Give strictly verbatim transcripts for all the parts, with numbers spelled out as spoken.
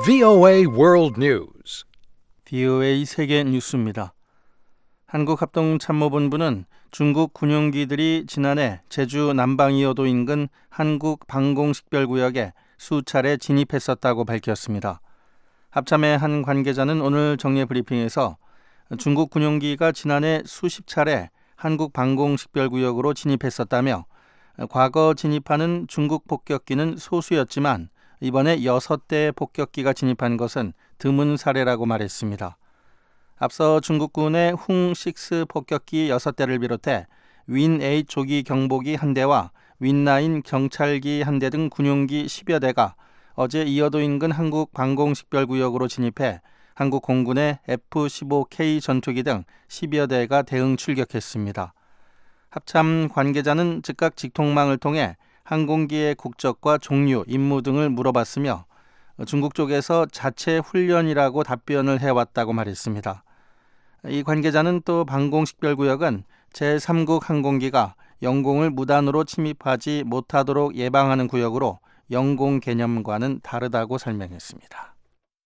브이오에이 World News. 브이오에이 세계 뉴스입니다. 한국합동참모본부는 중국 군용기들이 지난해 제주 남방이어도 인근 한국 방공식별구역에 수차례 진입했었다고 밝혔습니다. 합참의 한 관계자는 오늘 정례 브리핑에서 중국 군용기가 지난해 수십 차례 한국 방공식별구역으로 진입했었다며 과거 진입하는 중국 폭격기는 소수였지만 이번에 여섯 대의 폭격기가 진입한 것은 드문 사례라고 말했습니다. 앞서 중국군의 홍-육 폭격기 여섯 대를 비롯해 윈-팔 조기 경보기 한 대와 윈-구 경찰기 한 대 등 군용기 십여 대가 어제 이어도 인근 한국 방공식별구역으로 진입해 한국 공군의 에프 십오 케이 전투기 등 십여 대가 대응 출격했습니다. 합참 관계자는 즉각 직통망을 통해 항공기의 국적과 종류, 임무 등을 물어봤으며 중국 쪽에서 자체 훈련이라고 답변을 해왔다고 말했습니다. 이 관계자는 또 방공식별구역은 제삼국 항공기가 영공을 무단으로 침입하지 못하도록 예방하는 구역으로 영공 개념과는 다르다고 설명했습니다.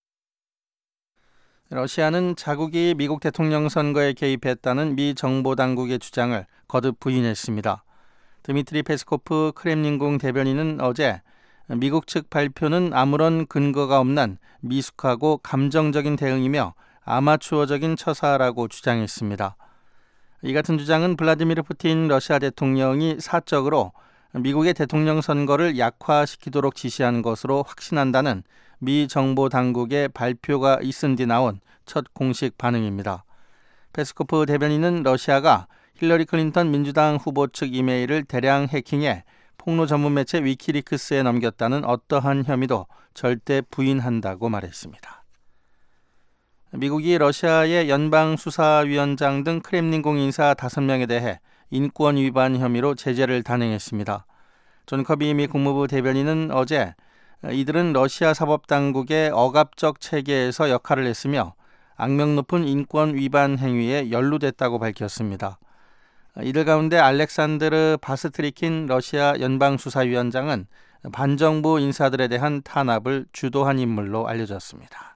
러시아는 자국이 미국 대통령 선거에 개입했다는 미 정보당국의 주장을 거듭 부인했습니다. 드미트리 페스코프 크렘린궁 대변인은 어제 미국 측 발표는 아무런 근거가 없는 미숙하고 감정적인 대응이며 아마추어적인 처사라고 주장했습니다. 이 같은 주장은 블라디미르 푸틴 러시아 대통령이 사적으로 미국의 대통령 선거를 약화시키도록 지시한 것으로 확신한다는 미 정보 당국의 발표가 있은 뒤 나온 첫 공식 반응입니다. 페스코프 대변인은 러시아가 힐러리 클린턴 민주당 후보 측 이메일을 대량 해킹해 폭로 전문 매체 위키리크스에 넘겼다는 어떠한 혐의도 절대 부인한다고 말했습니다. 미국이 러시아의 연방수사위원장 등 크렘린궁 인사 다섯 명에 대해 인권 위반 혐의로 제재를 단행했습니다. 존 커비 미 국무부 대변인은 어제 이들은 러시아 사법당국의 억압적 체계에서 역할을 했으며 악명 높은 인권 위반 행위에 연루됐다고 밝혔습니다. 이들 가운데 알렉산드르 바스트리킨 러시아 연방수사위원장은 반정부 인사들에 대한 탄압을 주도한 인물로 알려졌습니다.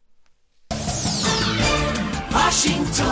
워싱턴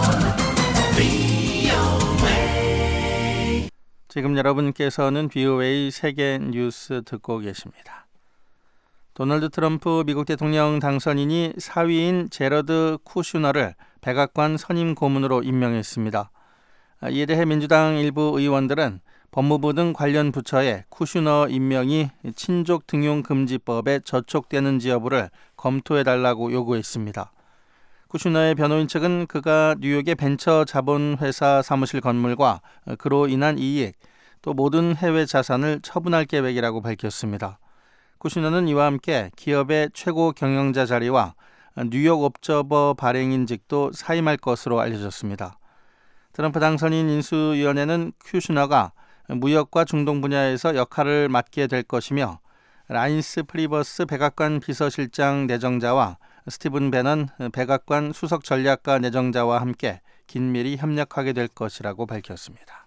브이오에이. 지금 여러분께서는 브이오에이 세계 뉴스 듣고 계십니다. 도널드 트럼프 미국 대통령 당선인이 사위인 제러드 쿠슈너를 백악관 선임 고문으로 임명했습니다. 이에 대해 민주당 일부 의원들은 법무부 등 관련 부처에 쿠슈너 임명이 친족 등용 금지법에 저촉되는지 여부를 검토해달라고 요구했습니다. 쿠슈너의 변호인 측은 그가 뉴욕의 벤처 자본회사 사무실 건물과 그로 인한 이익, 또 모든 해외 자산을 처분할 계획이라고 밝혔습니다. 쿠슈너는 이와 함께 기업의 최고 경영자 자리와 뉴욕 옵저버 발행인직도 사임할 것으로 알려졌습니다. 트럼프 당선인 인수위원회는 쿠슈너가 무역과 중동 분야에서 역할을 맡게 될 것이며 라인스 프리버스 백악관 비서실장 내정자와 스티븐 배넌 백악관 수석 전략가 내정자와 함께 긴밀히 협력하게 될 것이라고 밝혔습니다.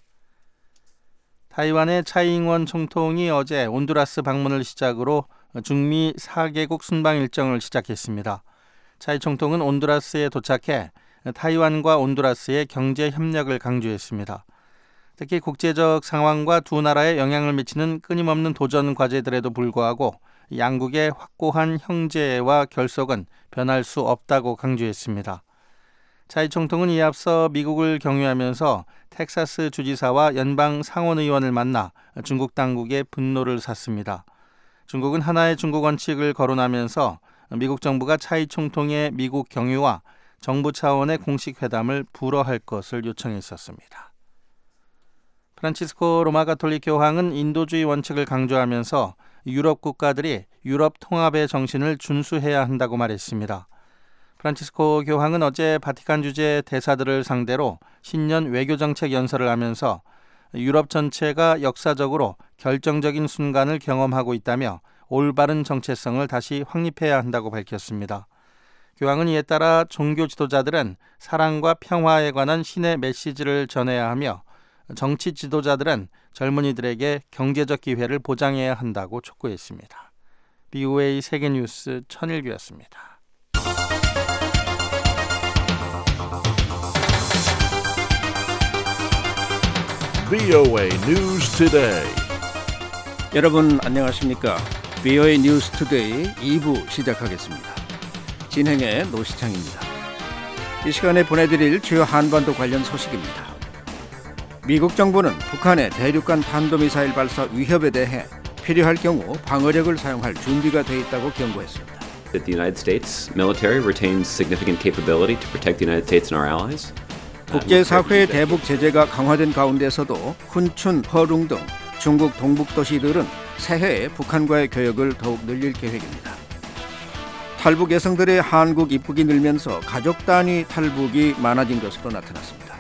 타이완의 차이잉원 총통이 어제 온두라스 방문을 시작으로 중미 사 개국 순방 일정을 시작했습니다. 차이 총통은 온두라스에 도착해 타이완과 온두라스의 경제 협력을 강조했습니다. 특히 국제적 상황과 두 나라에 영향을 미치는 끊임없는 도전 과제들에도 불구하고 양국의 확고한 형제와 결속은 변할 수 없다고 강조했습니다. 차이 총통은 이에 앞서 미국을 경유하면서 텍사스 주지사와 연방 상원의원을 만나 중국 당국의 분노를 샀습니다. 중국은 하나의 중국 원칙을 거론하면서 미국 정부가 차이 총통의 미국 경유와 정부 차원의 공식 회담을 불허할 것을 요청했었습니다. 프란치스코 로마 가톨릭 교황은 인도주의 원칙을 강조하면서 유럽 국가들이 유럽 통합의 정신을 준수해야 한다고 말했습니다. 프란치스코 교황은 어제 바티칸 주재 대사들을 상대로 신년 외교정책 연설을 하면서 유럽 전체가 역사적으로 결정적인 순간을 경험하고 있다며 올바른 정체성을 다시 확립해야 한다고 밝혔습니다. 교황은 이에 따라 종교 지도자들은 사랑과 평화에 관한 신의 메시지를 전해야 하며 정치 지도자들은 젊은이들에게 경제적 기회를 보장해야 한다고 촉구했습니다. 비오에이 세계뉴스 천일규였습니다. 브이오에이 News Today. 여러분 안녕하십니까? 브이오에이 뉴스 투데이 이 부 시작하겠습니다. 진행의 노시창입니다. 이 시간에 보내드릴 주요 한반도 관련 소식입니다. 미국 정부는 북한의 대륙간 탄도미사일 발사 위협에 대해 필요할 경우 방어력을 사용할 준비가 돼 있다고 경고했습니다. That the United States military retains significant capability to protect the United States and our allies. 국제사회의 대북 제재가 강화된 가운데서도 훈춘, 허룽 등 중국 동북 도시들은 새해에 북한과의 교역을 더욱 늘릴 계획입니다. 탈북 여성들의 한국 입국이 늘면서 가족 단위 탈북이 많아진 것으로 나타났습니다.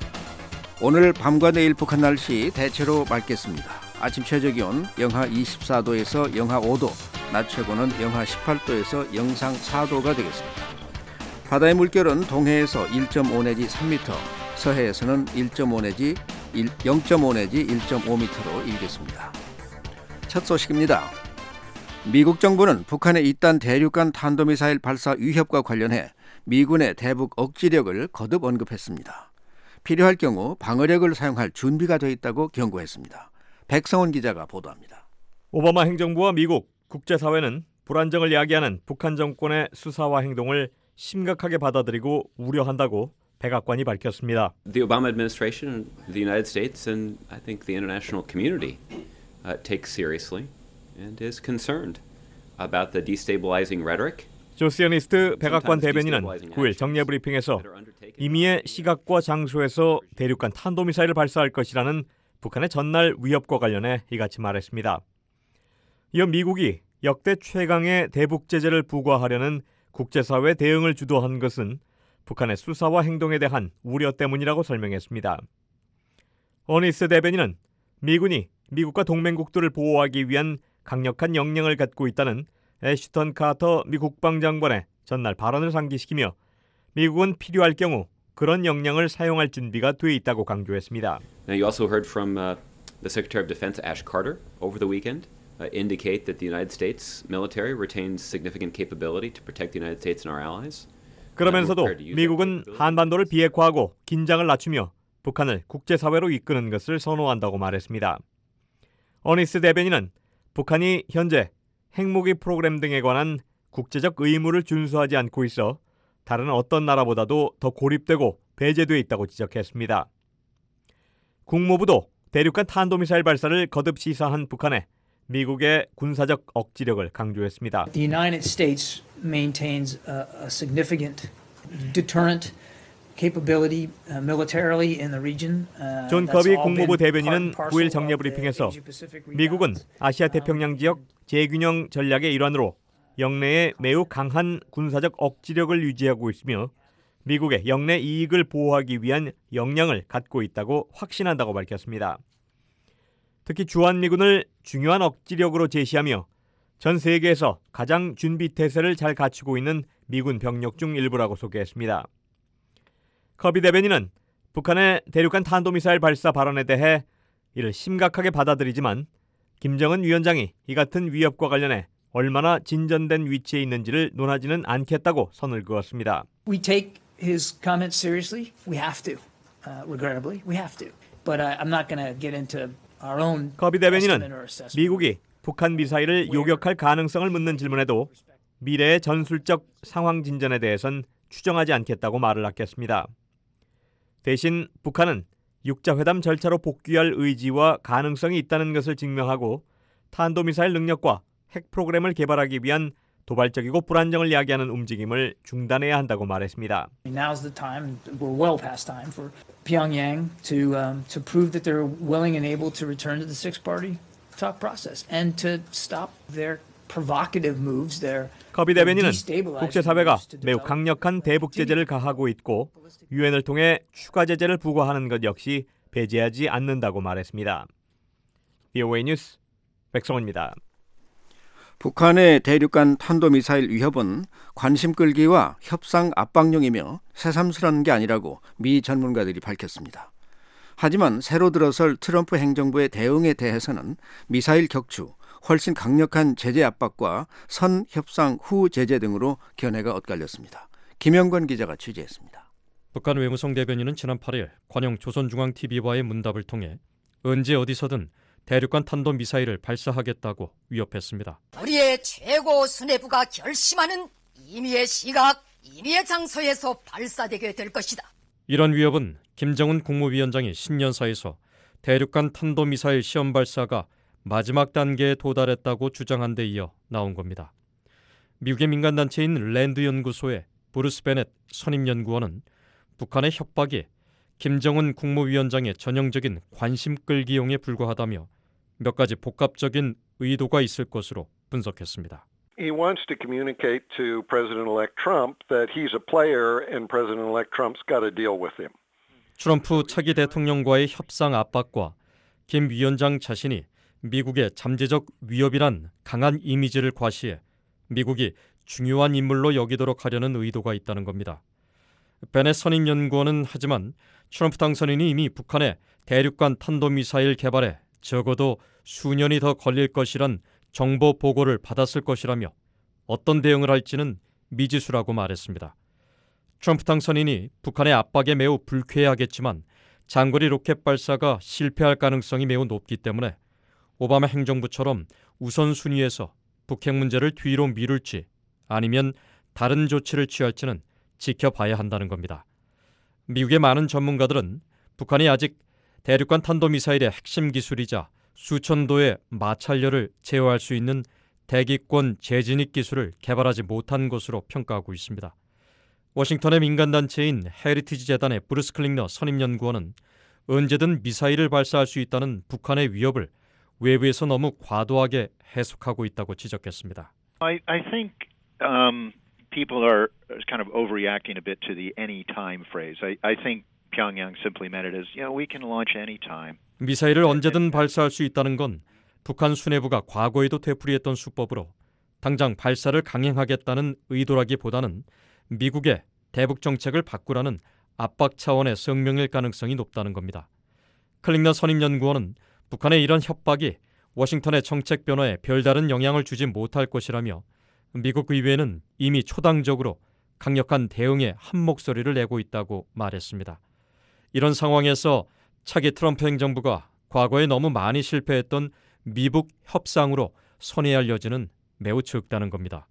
오늘 밤과 내일 북한 날씨 대체로 맑겠습니다. 아침 최저 기온 영하 이십사 도에서 영하 오 도, 낮 최고는 영하 십팔 도에서 영상 사 도가 되겠습니다. 바다의 물결은 동해에서 일 점 오 내지 삼 미터, 서해에서는 일 점 오 내지 영 점 오 내지 일 점 오 미터로 일겠습니다. 첫 소식입니다. 미국 정부는 북한의 잇단 대륙간 탄도미사일 발사 위협과 관련해 미군의 대북 억지력을 거듭 언급했습니다. 필요할 경우 방어력을 사용할 준비가 돼 있다고 경고했습니다. 백성원 기자가 보도합니다. 오바마 행정부와 미국, 국제사회는 불안정을 야기하는 북한 정권의 수사와 행동을 심각하게 받아들이고 우려한다고 백악관이 밝혔습니다. The Obama administration, the United States, and I think the international community uh, takes seriously and is concerned about the destabilizing rhetoric. 조시어니스트 백악관 대변인은 구 일 정례 브리핑에서 임의의 시각과 장소에서 대륙간 탄도미사일을 발사할 것이라는 북한의 전날 위협과 관련해 이같이 말했습니다. 이어 미국이 역대 최강의 대북 제재를 부과하려는 국제사회 대응을 주도한 것은 북한의 수사와 행동에 대한 우려 때문이라고 설명했습니다. 어니스 대변인은 미군이 미국과 동맹국들을 보호하기 위한 강력한 역량을 갖고 있다는 애쉬턴 카터 미 국방장관의 전날 발언을 상기시키며 미국은 필요할 경우 그런 역량을 사용할 준비가 돼 있다고 강조했습니다. Now you also heard from uh, the Secretary of Defense Ash Carter over the weekend. Uh, indicate that the United States military retains significant capability to protect the United States and our allies. 그러면서도 미국은 한반도를 비핵화하고 긴장을 낮추며 북한을 국제사회로 이끄는 것을 선호한다고 말했습니다. 어니스 대변인은 북한이 현재 핵무기 프로그램 등에 관한 국제적 의무를 준수하지 않고 있어 다른 어떤 나라보다도 더 고립되고 배제돼 있다고 지적했습니다. 국무부도 대륙간 탄도미사일 발사를 거듭 시사한 북한에 미국의 군사적 억지력을 강조했습니다. The United States maintains a, a significant deterrent capability uh, militarily in the region. Uh, 존 커비 국무부 대변인은 구 일 정례 브리핑에서 미국은 아시아 태평양 지역 재균형 전략의 일환으로 영내에 매우 강한 군사적 억지력을 유지하고 있으며 미국의 영내 이익을 보호하기 위한 역량을 갖고 있다고 확신한다고 밝혔습니다. 특히 주한미군을 중요한 억지력으로 제시하며 전 세계에서 가장 준비 태세를 잘 갖추고 있는 미군 병력 중 일부라고 소개했습니다. 커비 대변인은 북한의 대륙간 탄도미사일 발사 발언에 대해 이를 심각하게 받아들이지만 김정은 위원장이 이 같은 위협과 관련해 얼마나 진전된 위치에 있는지를 논하지는 않겠다고 선을 그었습니다. We take his comments seriously. We have to. Uh, regrettably, we have to. But uh, I'm not going to get into 커비 대변인은 미국이 북한 미사일을 요격할 가능성을 묻는 질문에도 미래의 전술적 상황 진전에 대해선 추정하지 않겠다고 말을 아꼈습니다. 대신 북한은 육자회담 절차로 복귀할 의지와 가능성이 있다는 것을 증명하고 탄도미사일 능력과 핵 프로그램을 개발하기 위한 도발적이고 불안정을 야기하는 움직임을 중단해야 한다고 말했습니다. Now's the time, we're well past time for Pyongyang to um, to prove that they're willing and able to return to the six-party talk process and to stop their provocative moves there. 커비 대변인은 국제사회가 매우 강력한 대북 제재를 가하고 있고 유엔을 통해 추가 제재를 부과하는 것 역시 배제하지 않는다고 말했습니다. 브이오에이 뉴스 백성원입니다. 북한의 대륙간 탄도미사일 위협은 관심 끌기와 협상 압박용이며 새삼스러운 게 아니라고 미 전문가들이 밝혔습니다. 하지만 새로 들어설 트럼프 행정부의 대응에 대해서는 미사일 격추 훨씬 강력한 제재 압박과 선 협상 후 제재 등으로 견해가 엇갈렸습니다. 김영권 기자가 취재했습니다. 북한 외무성 대변인은 지난 팔 일 관영 조선중앙티비와의 문답을 통해 언제 어디서든 대륙간 탄도미사일을 발사하겠다고 위협했습니다. 우리의 최고 수뇌부가 결심하는 임의의 시각, 임의의 장소에서 발사되게 될 것이다. 이런 위협은 김정은 국무위원장이 신년사에서 대륙간 탄도미사일 시험 발사가 마지막 단계에 도달했다고 주장한 데 이어 나온 겁니다. 미국의 민간단체인 랜드연구소의 브루스 베넷 선임연구원은 북한의 협박이 김정은 국무위원장의 전형적인 관심 끌기용에 불과하다며 몇 가지 복합적인 의도가 있을 것으로 분석했습니다. He wants to communicate to President-elect Trump that he's a player and President-elect Trump's got to deal with him. 트럼프 차기 대통령과의 협상 압박과 김 위원장 자신이 미국의 잠재적 위협이란 강한 이미지를 과시해 미국이 중요한 인물로 여기도록 하려는 의도가 있다는 겁니다. 베넷 선임연구원은 하지만 트럼프 당선인이 이미 북한의 대륙간 탄도미사일 개발에 적어도 수년이 더 걸릴 것이란 정보 보고를 받았을 것이라며 어떤 대응을 할지는 미지수라고 말했습니다. 트럼프 당선인이 북한의 압박에 매우 불쾌해하겠지만 장거리 로켓 발사가 실패할 가능성이 매우 높기 때문에 오바마 행정부처럼 우선순위에서 북핵 문제를 뒤로 미룰지 아니면 다른 조치를 취할지는 지켜봐야 한다는 겁니다. 미국의 많은 전문가들은 북한이 아직 대륙간 탄도미사일의 핵심 기술이자 수천도의 마찰열을 제어할 수 있는 대기권 재진입 기술을 개발하지 못한 것으로 평가하고 있습니다. 워싱턴의 민간단체인 헤리티지 재단의 브루스 클링너 선임연구원은 언제든 미사일을 발사할 수 있다는 북한의 위협을 외부에서 너무 과도하게 해석하고 있다고 지적했습니다. I, I think um, people are kind of overreacting a bit to the anytime phrase. I, I think Pyongyang simply meant it as, you know, we can launch anytime. 미사일을 언제든 발사할 수 있다는 건 북한 수뇌부가 과거에도 되풀이했던 수법으로 당장 발사를 강행하겠다는 의도라기보다는 미국의 대북 정책을 바꾸라는 압박 차원의 성명일 가능성이 높다는 겁니다. 클링너 선임연구원은 북한의 이런 협박이 워싱턴의 정책 변화에 별다른 영향을 주지 못할 것이라며 미국 의회는 이미 초당적으로 강력한 대응에 한 목소리를 내고 있다고 말했습니다. 이런 상황에서 차기 트럼프 행정부가 과거에 너무 많이 실패했던 미북 협상으로 선회할 여지는 매우 적다는 겁니다.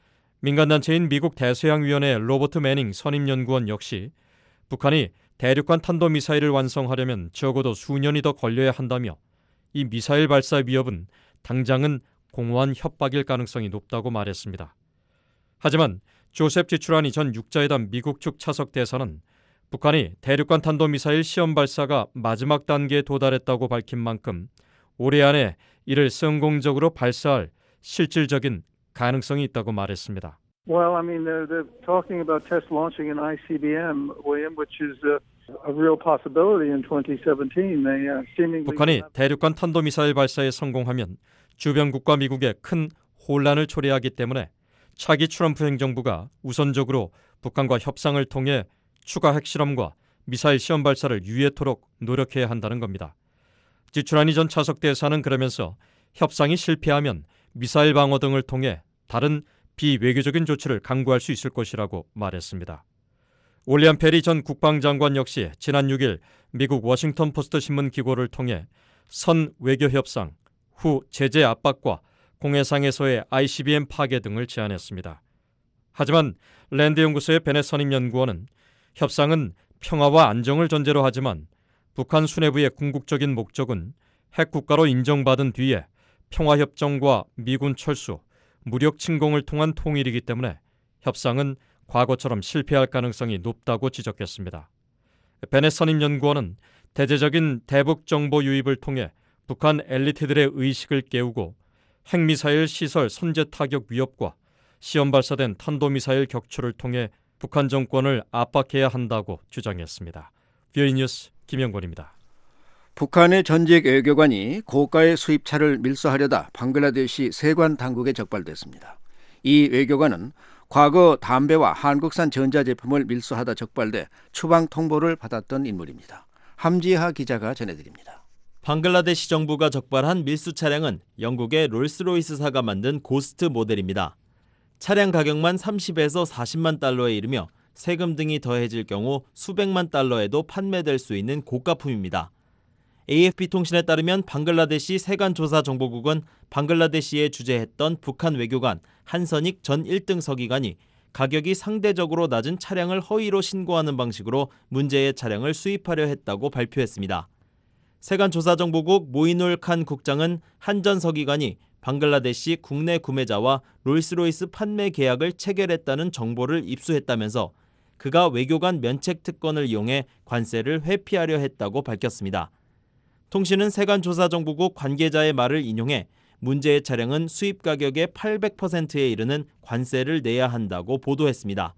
민간단체인 미국 대서양위원회 로버트 매닝 선임연구원 역시 북한이 대륙간 탄도미사일을 완성하려면 적어도 수년이 더 걸려야 한다며 이 미사일 발사 위협은 당장은 공허한 협박일 가능성이 높다고 말했습니다. 하지만 조셉 지추라니 전 육자회담 미국 측 차석 대사는 북한이 대륙간 탄도미사일 시험 발사가 마지막 단계에 도달했다고 밝힌 만큼 올해 안에 이를 성공적으로 발사할 실질적인 가능성이 있다고 말했습니다. Well, I mean, they're, they're talking about test launching an I C B M, William, which is a, a real possibility in twenty seventeen. They uh, seemingly 북한이 대륙간 탄도미사일 발사에 성공하면 주변국과 미국에 큰 혼란을 초래하기 때문에 차기 트럼프 행정부가 우선적으로 북한과 협상을 통해 추가 핵실험과 미사일 시험 발사를 유예토록 노력해야 한다는 겁니다. 지추라니 전 차석 대사는 그러면서 협상이 실패하면 미사일 방어 등을 통해 다른 비외교적인 조치를 강구할 수 있을 것이라고 말했습니다. 올리안 페리 전 국방장관 역시 지난 육 일 미국 워싱턴 포스트 신문 기고를 통해 선 외교협상, 후 제재 압박과 공해상에서의 아이 씨 비 엠 파괴 등을 제안했습니다. 하지만 랜드 연구소의 베넷 선임연구원은 협상은 평화와 안정을 전제로 하지만 북한 수뇌부의 궁극적인 목적은 핵 국가로 인정받은 뒤에 평화협정과 미군 철수, 무력 침공을 통한 통일이기 때문에 협상은 과거처럼 실패할 가능성이 높다고 지적했습니다. 베넷 선임연구원은 대대적인 대북 정보 유입을 통해 북한 엘리트들의 의식을 깨우고 핵미사일 시설 선제 타격 위협과 시험 발사된 탄도미사일 격추를 통해 북한 정권을 압박해야 한다고 주장했습니다. 비오이 뉴스 김영권입니다. 북한의 전직 외교관이 고가의 수입차를 밀수하려다 방글라데시 세관 당국에 적발됐습니다. 이 외교관은 과거 담배와 한국산 전자제품을 밀수하다 적발돼 추방 통보를 받았던 인물입니다. 함지하 기자가 전해드립니다. 방글라데시 정부가 적발한 밀수 차량은 영국의 롤스로이스사가 만든 고스트 모델입니다. 차량 가격만 삼십에서 사십만 달러에 이르며 세금 등이 더해질 경우 수백만 달러에도 판매될 수 있는 고가품입니다. 에이에프피 통신에 따르면 방글라데시 세관조사정보국은 방글라데시에 주재했던 북한 외교관 한선익 전 일 등 서기관이 가격이 상대적으로 낮은 차량을 허위로 신고하는 방식으로 문제의 차량을 수입하려 했다고 발표했습니다. 세관조사정보국 모이놀 칸 국장은 한 전 서기관이 방글라데시 국내 구매자와 롤스로이스 판매 계약을 체결했다는 정보를 입수했다면서 그가 외교관 면책 특권을 이용해 관세를 회피하려 했다고 밝혔습니다. 통신은 세관조사정보국 관계자의 말을 인용해 문제의 차량은 수입 가격의 팔백 퍼센트에 이르는 관세를 내야 한다고 보도했습니다.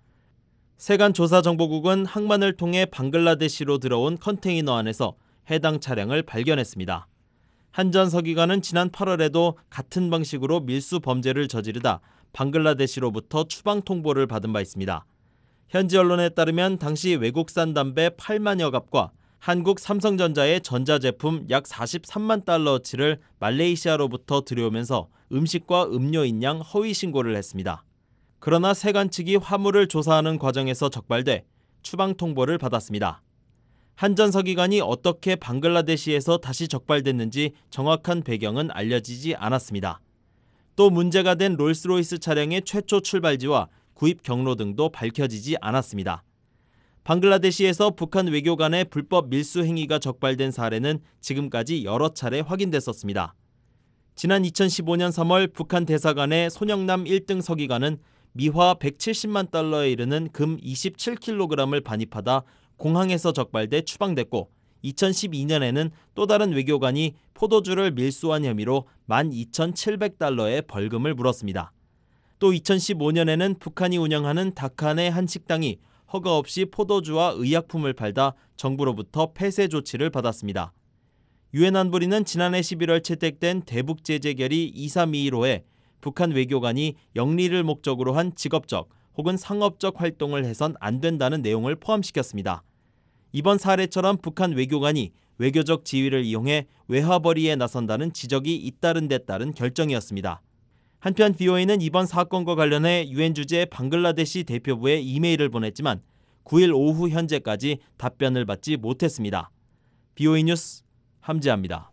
세관조사정보국은 항만을 통해 방글라데시로 들어온 컨테이너 안에서 해당 차량을 발견했습니다. 한 전 서기관은 지난 팔월에도 같은 방식으로 밀수 범죄를 저지르다 방글라데시로부터 추방 통보를 받은 바 있습니다. 현지 언론에 따르면 당시 외국산 담배 팔만여 갑과 한국 삼성전자의 전자제품 약 사십삼만 달러어치를 말레이시아로부터 들여오면서 음식과 음료인 양 허위 신고를 했습니다. 그러나 세관 측이 화물을 조사하는 과정에서 적발돼 추방 통보를 받았습니다. 한 전 서기관이 어떻게 방글라데시에서 다시 적발됐는지 정확한 배경은 알려지지 않았습니다. 또 문제가 된 롤스로이스 차량의 최초 출발지와 구입 경로 등도 밝혀지지 않았습니다. 방글라데시에서 북한 외교관의 불법 밀수 행위가 적발된 사례는 지금까지 여러 차례 확인됐었습니다. 지난 이천십오년 삼월 북한 대사관의 손영남 일 등 서기관은 미화 백칠십만 달러에 이르는 금 이십칠 킬로그램을 반입하다 공항에서 적발돼 추방됐고 이천십이년에는 또 다른 외교관이 포도주를 밀수한 혐의로 만 이천칠백 달러의 벌금을 물었습니다. 또 이천십오년에는 북한이 운영하는 다칸의 한 식당이 허가 없이 포도주와 의약품을 팔다 정부로부터 폐쇄 조치를 받았습니다. 유엔 안보리는 지난해 십일월 채택된 대북 제재 결의 이삼이일호에 북한 외교관이 영리를 목적으로 한 직업적 혹은 상업적 활동을 해선 안 된다는 내용을 포함시켰습니다. 이번 사례처럼 북한 외교관이 외교적 지위를 이용해 외화벌이에 나선다는 지적이 잇따른 데 따른 결정이었습니다. 한편 브이오에이는 이번 사건과 관련해 유엔 주재 방글라데시 대표부에 이메일을 보냈지만 구일 오후 현재까지 답변을 받지 못했습니다. 브이오에이 뉴스 함지아입니다.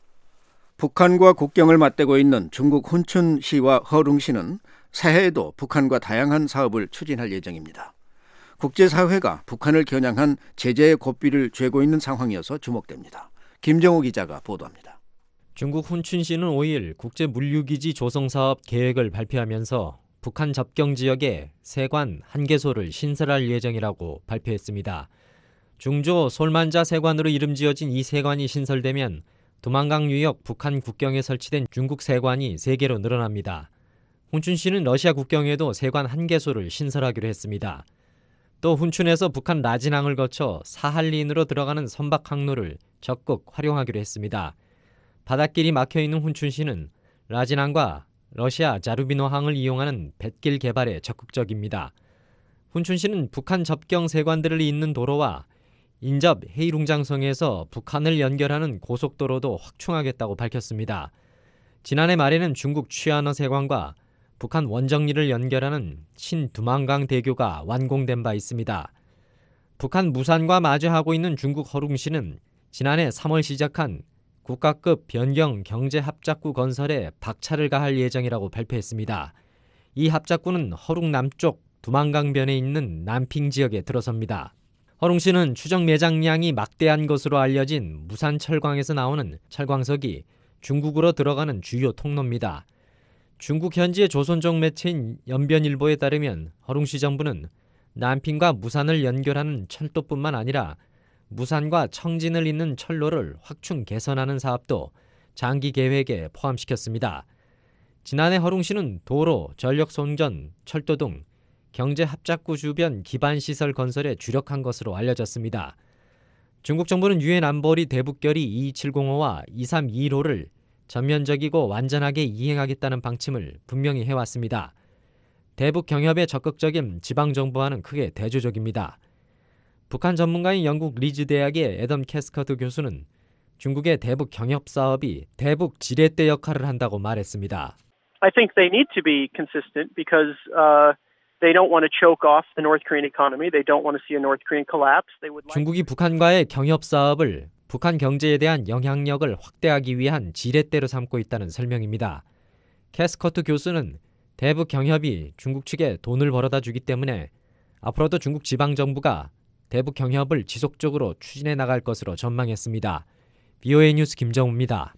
북한과 국경을 맞대고 있는 중국 훈춘시와 허룽시는 새해에도 북한과 다양한 사업을 추진할 예정입니다. 국제사회가 북한을 겨냥한 제재의 고삐를 쬐고 있는 상황이어서 주목됩니다. 김정우 기자가 보도합니다. 중국 훈춘시는 오일 국제물류기지 조성사업 계획을 발표하면서 북한 접경 지역에 세관 한 개소를 신설할 예정이라고 발표했습니다. 중조 솔만자 세관으로 이름 지어진 이 세관이 신설되면 두만강 유역 북한 국경에 설치된 중국 세관이 세 개로 늘어납니다. 훈춘시는 러시아 국경에도 세관 한 개소를 신설하기로 했습니다. 또 훈춘에서 북한 라진항을 거쳐 사할린으로 들어가는 선박 항로를 적극 활용하기로 했습니다. 바닷길이 막혀있는 훈춘시는 라진항과 러시아 자루비노항을 이용하는 뱃길 개발에 적극적입니다. 훈춘시는 북한 접경 세관들을 잇는 도로와 인접 헤이룽장성에서 북한을 연결하는 고속도로도 확충하겠다고 밝혔습니다. 지난해 말에는 중국 취안어 세관과 북한 원정리를 연결하는 신두만강 대교가 완공된 바 있습니다. 북한 무산과 마주하고 있는 중국 허룽시는 지난해 삼월 시작한 국가급 변경 경제합작구 건설에 박차를 가할 예정이라고 발표했습니다. 이 합작구는 허룽 남쪽 두만강변에 있는 남핑 지역에 들어섭니다. 허룽시는 추정 매장량이 막대한 것으로 알려진 무산 철광에서 나오는 철광석이 중국으로 들어가는 주요 통로입니다. 중국 현지의 조선족 매체인 연변일보에 따르면 허룽시 정부는 남핑과 무산을 연결하는 철도뿐만 아니라 무산과 청진을 잇는 철로를 확충 개선하는 사업도 장기 계획에 포함시켰습니다. 지난해 허룽시는 도로, 전력송전, 철도 등 경제합작구 주변 기반시설 건설에 주력한 것으로 알려졌습니다. 중국 정부는 유엔 안보리 대북결의 이이칠공오와 이삼이일호를 전면적이고 완전하게 이행하겠다는 방침을 분명히 해왔습니다. 대북 경협에 적극적인 지방정부와는 크게 대조적입니다. 북한 전문가인 영국 리즈 대학의 애덤 캐스커트 교수는 중국의 대북 경협 사업이 대북 지렛대 역할을 한다고 말했습니다. I think they need to be consistent because uh, they don't want to choke off the North Korean economy. They don't want to see a North Korean collapse. They would like... 중국이 북한과의 경협 사업을 북한 경제에 대한 영향력을 확대하기 위한 지렛대로 삼고 있다는 설명입니다. 캐스커트 교수는 대북 경협이 중국 측에 돈을 벌어다 주기 때문에 앞으로도 중국 지방정부가 대북 경협을 지속적으로 추진해 나갈 것으로 전망했습니다. 비오에이 뉴스 김정우입니다.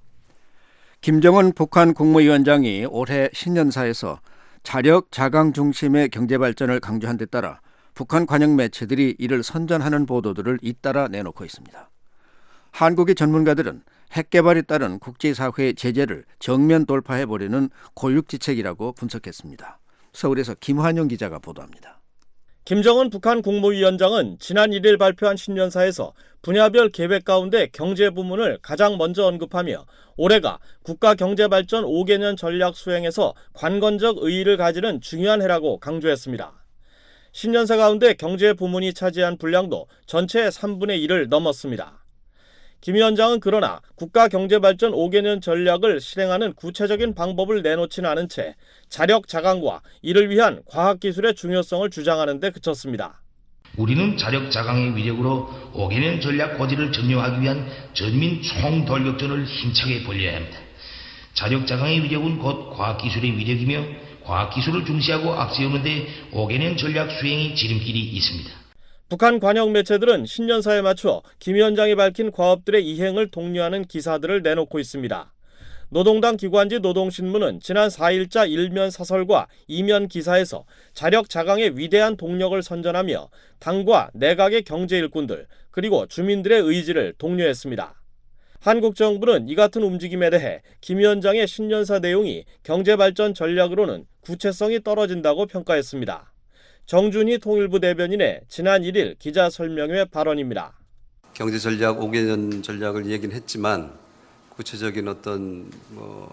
김정은 북한 국무위원장이 올해 신년사에서 자력 자강 중심의 경제발전을 강조한 데 따라 북한 관영 매체들이 이를 선전하는 보도들을 잇따라 내놓고 있습니다. 한국의 전문가들은 핵개발에 따른 국제사회의 제재를 정면 돌파해보려는 고육지책이라고 분석했습니다. 서울에서 김환영 기자가 보도합니다. 김정은 북한 국무위원장은 지난 일 일 발표한 신년사에서 분야별 계획 가운데 경제 부문을 가장 먼저 언급하며 올해가 국가경제발전 오 개년 전략 수행에서 관건적 의의를 가지는 중요한 해라고 강조했습니다. 신년사 가운데 경제 부문이 차지한 분량도 전체의 삼분의 일을 넘었습니다. 김 위원장은 그러나 국가경제발전 오 개년 전략을 실행하는 구체적인 방법을 내놓지는 않은 채 자력 자강과 이를 위한 과학기술의 중요성을 주장하는 데 그쳤습니다. 우리는 자력 자강의 위력으로 오 개년 전략 고지를 점령하기 위한 전민 총돌격전을 힘차게 벌여야 합니다. 자력 자강의 위력은 곧 과학기술의 위력이며 과학기술을 중시하고 앞세우는 데 오 개년 전략 수행의 지름길이 있습니다. 북한 관영 매체들은 신년사에 맞춰 김 위원장이 밝힌 과업들의 이행을 독려하는 기사들을 내놓고 있습니다. 노동당 기관지 노동신문은 지난 사 일자 일면 사설과 이면 기사에서 자력 자강의 위대한 동력을 선전하며 당과 내각의 경제 일꾼들 그리고 주민들의 의지를 독려했습니다. 한국 정부는 이 같은 움직임에 대해 김 위원장의 신년사 내용이 경제발전 전략으로는 구체성이 떨어진다고 평가했습니다. 정준희 통일부 대변인의 지난 일 일 기자 설명회 발언입니다. 경제전략 오 개년 전략을 얘기는 했지만 구체적인 어떤 뭐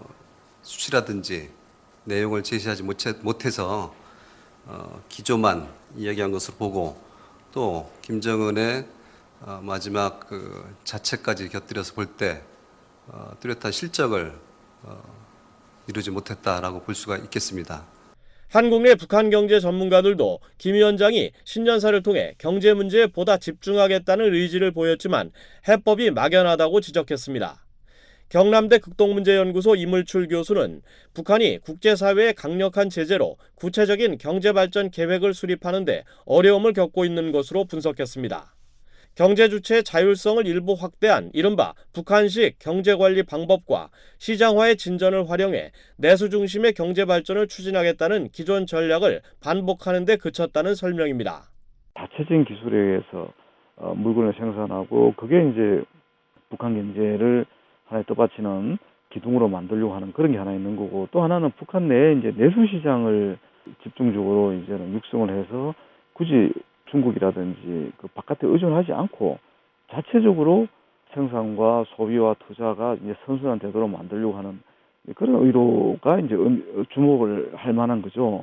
수치라든지 내용을 제시하지 못해서 어, 기조만 이야기한 것으로 보고 또 김정은의 어, 마지막 그 자책까지 곁들여서 볼 때 어, 뚜렷한 실적을 어, 이루지 못했다라고 볼 수가 있겠습니다. 한국 내 북한 경제 전문가들도 김 위원장이 신년사를 통해 경제 문제에 보다 집중하겠다는 의지를 보였지만 해법이 막연하다고 지적했습니다. 경남대 극동문제연구소 이물출 교수는 북한이 국제사회의 강력한 제재로 구체적인 경제발전 계획을 수립하는 데 어려움을 겪고 있는 것으로 분석했습니다. 경제 주체의 자율성을 일부 확대한 이른바 북한식 경제관리 방법과 시장화의 진전을 활용해 내수 중심의 경제발전을 추진하겠다는 기존 전략을 반복하는 데 그쳤다는 설명입니다. 자체적인 기술에 의해서 어, 물건을 생산하고 그게 이제 북한 경제를 하나의 떠받치는 기둥으로 만들려고 하는 그런 게 하나 있는 거고 또 하나는 북한 내에 이제 내수 시장을 집중적으로 이제는 육성을 해서 굳이 중국이라든지 그 바깥에 의존하지 않고 자체적으로 생산과 소비와 투자가 이제 선순환 되도록 만들려고 하는 그런 의도가 이제 주목을 할 만한 거죠.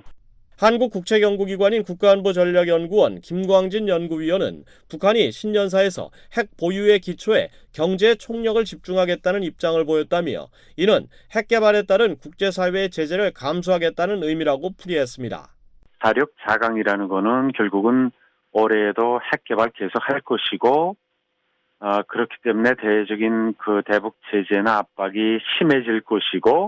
한국국책연구기관인 국가안보전략연구원 김광진 연구위원은 북한이 신년사에서 핵 보유의 기초에 경제 총력을 집중하겠다는 입장을 보였다며 이는 핵 개발에 따른 국제사회의 제재를 감수하겠다는 의미라고 풀이했습니다. 자력 자강이라는 거는 결국은 올해에도 핵 개발 계속할 것이고 어, 그렇기 때문에 대외적인 그 대북 제재나 압박이 심해질 것이고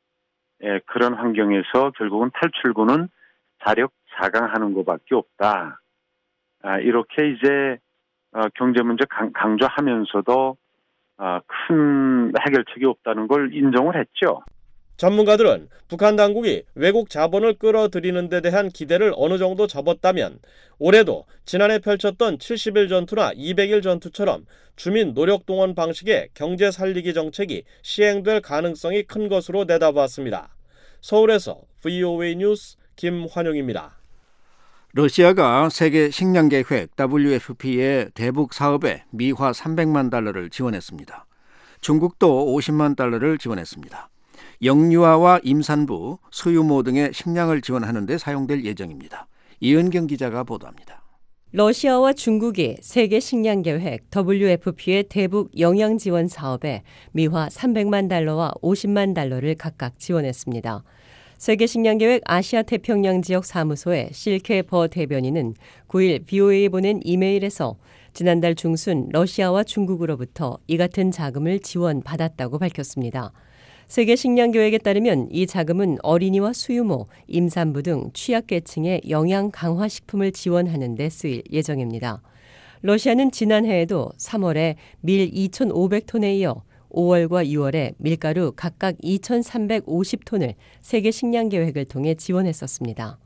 예, 그런 환경에서 결국은 탈출구는 자력 자강하는 것밖에 없다. 아, 이렇게 이제 어, 경제 문제 강, 강조하면서도 어, 큰 해결책이 없다는 걸 인정을 했죠. 전문가들은 북한 당국이 외국 자본을 끌어들이는 데 대한 기대를 어느 정도 접었다면 올해도 지난해 펼쳤던 칠십 일 전투나 이백 일 전투처럼 주민 노력 동원 방식의 경제 살리기 정책이 시행될 가능성이 큰 것으로 내다봤습니다. 서울에서 브이오에이 뉴스 김환용입니다. 러시아가 세계 식량 계획 더블유에프피의 대북 사업에 미화 삼백만 달러를 지원했습니다. 중국도 오십만 달러를 지원했습니다. 영유아와 임산부, 소유모 등의 식량을 지원하는 데 사용될 예정입니다. 이은경 기자가 보도합니다. 러시아와 중국이 세계 식량 계획 더블유에프피의 대북 영양 지원 사업에 미화 삼백만 달러와 오십만 달러를 각각 지원했습니다. 세계 식량 계획 아시아 태평양 지역 사무소의 실케 버 대변인은 구일 비오에이에 보낸 이메일에서 지난달 중순 러시아와 중국으로부터 이 같은 자금을 지원받았다고 밝혔습니다. 세계 식량 계획에 따르면 이 자금은 어린이와 수유모, 임산부 등 취약계층의 영양 강화 식품을 지원하는 데 쓰일 예정입니다. 러시아는 지난해에도 삼월에 밀 이천오백 톤에 이어 오월과 유월에 밀가루 각각 이천삼백오십 톤을 세계 식량 계획을 통해 지원했었습니다.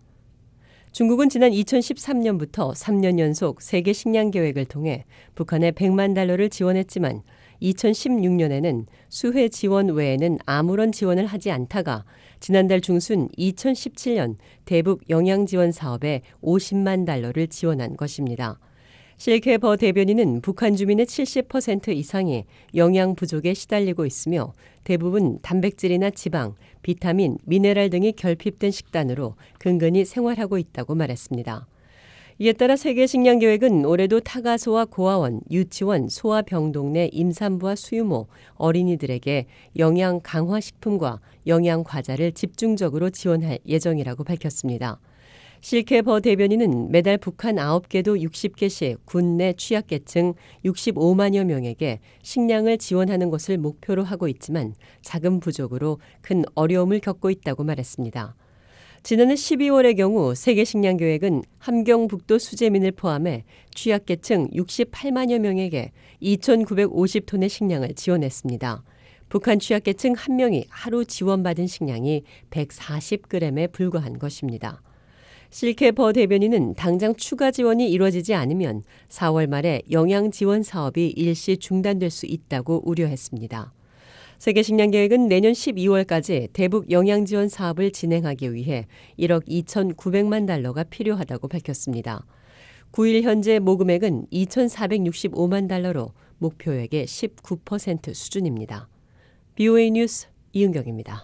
중국은 지난 이천십삼 년부터 삼 년 연속 세계 식량 계획을 통해 북한에 백만 달러를 지원했지만 이천십육 년에는 수혜 지원 외에는 아무런 지원을 하지 않다가 지난달 중순 이천십칠 년 대북 영양 지원 사업에 오십만 달러를 지원한 것입니다. 실케 버 대변인은 북한 주민의 칠십 퍼센트 이상이 영양 부족에 시달리고 있으며 대부분 단백질이나 지방, 비타민, 미네랄 등이 결핍된 식단으로 근근히 생활하고 있다고 말했습니다. 이에 따라 세계 식량 계획은 올해도 타가소와 고아원, 유치원, 소아병동 내 임산부와 수유모, 어린이들에게 영양 강화 식품과 영양 과자를 집중적으로 지원할 예정이라고 밝혔습니다. 실케 버 대변인은 매달 북한 아홉 개도 육십 개씩 군내 취약계층 육십오만여 명에게 식량을 지원하는 것을 목표로 하고 있지만 자금 부족으로 큰 어려움을 겪고 있다고 말했습니다. 지난해 십이월의 경우 세계식량계획은 함경북도 수재민을 포함해 취약계층 육십팔만여 명에게 이천구백오십 톤의 식량을 지원했습니다. 북한 취약계층 한 명이 하루 지원받은 식량이 백사십 그램에 불과한 것입니다. 실케 버 대변인은 당장 추가 지원이 이루어지지 않으면 사월 말에 영양 지원 사업이 일시 중단될 수 있다고 우려했습니다. 세계식량계획은 내년 십이월까지 대북 영양 지원 사업을 진행하기 위해 일억 이천구백만 달러가 필요하다고 밝혔습니다. 구일 현재 모금액은 이천사백육십오만 달러로 목표액의 십구 퍼센트 수준입니다. 비오에이 뉴스 이은경입니다.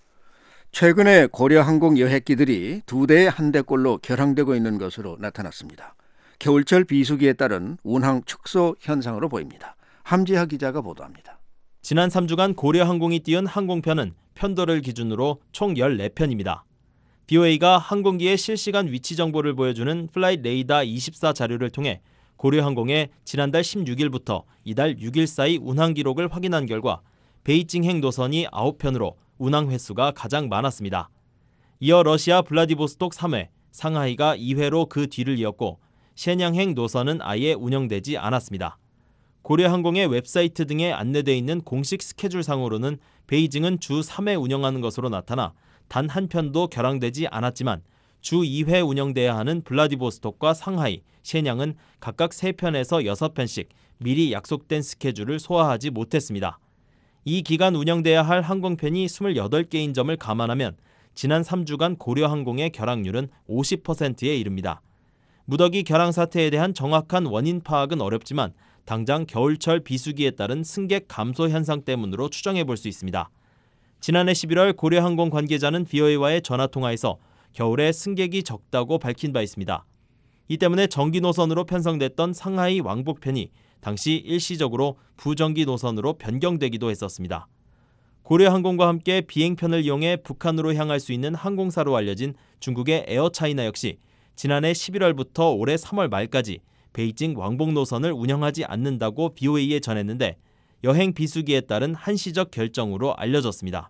최근에 고려항공 여객기들이 두 대의 한 대꼴로 결항되고 있는 것으로 나타났습니다. 겨울철 비수기에 따른 운항 축소 현상으로 보입니다. 함지하 기자가 보도합니다. 지난 삼 주간 고려항공이 띄운 항공편은 편도를 기준으로 총 열네 편입니다. 비오에이가 항공기의 실시간 위치 정보를 보여주는 플라잇 레이더 이십사 자료를 통해 고려항공의 지난달 십육일부터 이달 육일 사이 운항 기록을 확인한 결과 베이징행 노선이 아홉 편으로 운항 횟수가 가장 많았습니다. 이어 러시아 블라디보스톡 삼 회, 상하이가 이 회로 그 뒤를 이었고 셰냥행 노선은 아예 운영되지 않았습니다. 고려항공의 웹사이트 등에 안내되어 있는 공식 스케줄상으로는 베이징은 주 삼 회 운영하는 것으로 나타나 단 한 편도 결항되지 않았지만 주 이 회 운영돼야 하는 블라디보스톡과 상하이, 셰냥은 각각 세 편에서 여섯 편씩 미리 약속된 스케줄을 소화하지 못했습니다. 이 기간 운영돼야 할 항공편이 이십팔 개인 점을 감안하면 지난 삼 주간 고려항공의 결항률은 오십 퍼센트에 이릅니다. 무더기 결항 사태에 대한 정확한 원인 파악은 어렵지만 당장 겨울철 비수기에 따른 승객 감소 현상 때문으로 추정해 볼 수 있습니다. 지난해 십일월 고려항공 관계자는 비오에이와의 전화통화에서 겨울에 승객이 적다고 밝힌 바 있습니다. 이 때문에 정기 노선으로 편성됐던 상하이 왕복편이 당시 일시적으로 부정기 노선으로 변경되기도 했었습니다. 고려항공과 함께 비행편을 이용해 북한으로 향할 수 있는 항공사로 알려진 중국의 에어차이나 역시 지난해 십일월부터 올해 삼월 말까지 베이징 왕복 노선을 운영하지 않는다고 비오에이에 전했는데 여행 비수기에 따른 한시적 결정으로 알려졌습니다.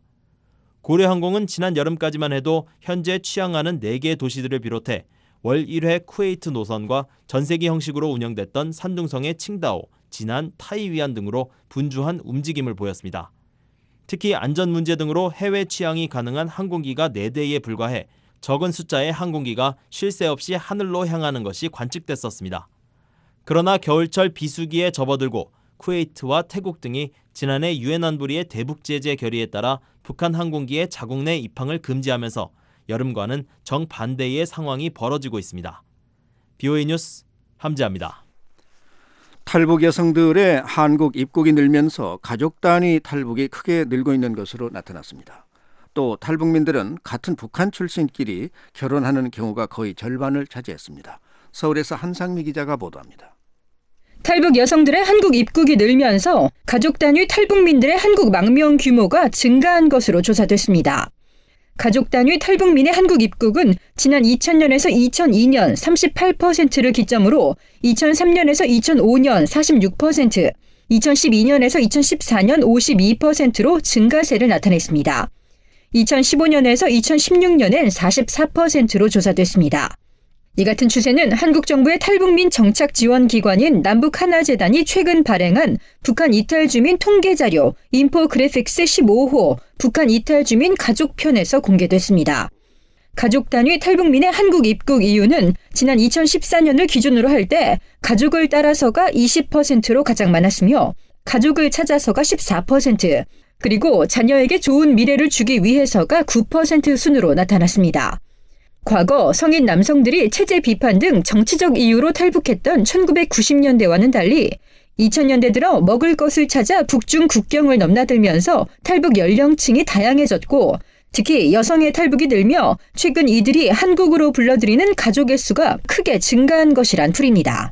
고려항공은 지난 여름까지만 해도 현재 취항하는 네 개 도시들을 비롯해 월 일 회 쿠웨이트 노선과 전세기 형식으로 운영됐던 산둥성의 칭다오, 진안, 타이위안 등으로 분주한 움직임을 보였습니다. 특히 안전 문제 등으로 해외 취항이 가능한 항공기가 네 대에 불과해 적은 숫자의 항공기가 쉴 새 없이 하늘로 향하는 것이 관측됐었습니다. 그러나 겨울철 비수기에 접어들고 쿠웨이트와 태국 등이 지난해 유엔 안보리의 대북 제재 결의에 따라 북한 항공기의 자국 내 입항을 금지하면서 여름과는 정반대의 상황이 벌어지고 있습니다. 비오에이 뉴스 함지아입니다. 탈북 여성들의 한국 입국이 늘면서 가족 단위 탈북이 크게 늘고 있는 것으로 나타났습니다. 또 탈북민들은 같은 북한 출신끼리 결혼하는 경우가 거의 절반을 차지했습니다. 서울에서 한상미 기자가 보도합니다. 탈북 여성들의 한국 입국이 늘면서 가족 단위 탈북민들의 한국 망명 규모가 증가한 것으로 조사됐습니다. 가족 단위 탈북민의 한국 입국은 지난 이천 년에서 이천이 년 삼십팔 퍼센트를 기점으로 이천삼 년에서 이천오 년 사십육 퍼센트, 이천십이 년에서 이천십사 년 오십이 퍼센트로 증가세를 나타냈습니다. 이천십오 년에서 이천십육 년엔 사십사 퍼센트로 조사됐습니다. 이 같은 추세는 한국 정부의 탈북민 정착 지원 기관인 남북하나재단이 최근 발행한 북한 이탈 주민 통계 자료 인포그래픽스 십오 호 북한 이탈 주민 가족편에서 공개됐습니다. 가족 단위 탈북민의 한국 입국 이유는 지난 이천십사 년을 기준으로 할 때 가족을 따라서가 이십 퍼센트로 가장 많았으며 가족을 찾아서가 십사 퍼센트, 그리고 자녀에게 좋은 미래를 주기 위해서가 구 퍼센트 순으로 나타났습니다. 과거 성인 남성들이 체제 비판 등 정치적 이유로 탈북했던 천구백구십 년대와는 달리 이천 년대 들어 먹을 것을 찾아 북중 국경을 넘나들면서 탈북 연령층이 다양해졌고 특히 여성의 탈북이 늘며 최근 이들이 한국으로 불러들이는 가족의 수가 크게 증가한 것이란 풀입니다.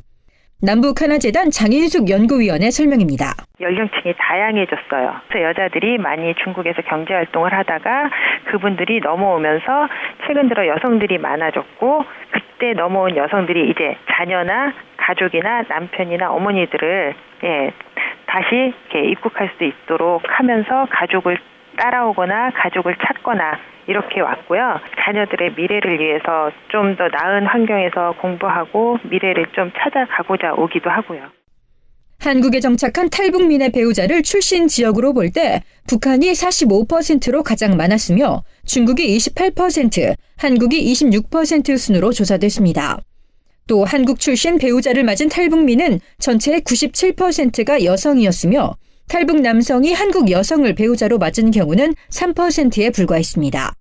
남북하나재단 장인숙 연구위원의 설명입니다. 연령층이 다양해졌어요. 그래서 여자들이 많이 중국에서 경제활동을 하다가 그분들이 넘어오면서 최근 들어 여성들이 많아졌고 그때 넘어온 여성들이 이제 자녀나 가족이나 남편이나 어머니들을 예, 다시 이렇게 입국할 수 있도록 하면서 가족을 따라오거나 가족을 찾거나 이렇게 왔고요. 자녀들의 미래를 위해서 좀 더 나은 환경에서 공부하고 미래를 좀 찾아가고자 오기도 하고요. 한국에 정착한 탈북민의 배우자를 출신 지역으로 볼 때 북한이 사십오 퍼센트로 가장 많았으며 중국이 이십팔 퍼센트, 한국이 이십육 퍼센트 순으로 조사됐습니다. 또 한국 출신 배우자를 맞은 탈북민은 전체의 구십칠 퍼센트가 여성이었으며 탈북 남성이 한국 여성을 배우자로 맞은 경우는 삼 퍼센트에 불과했습니다.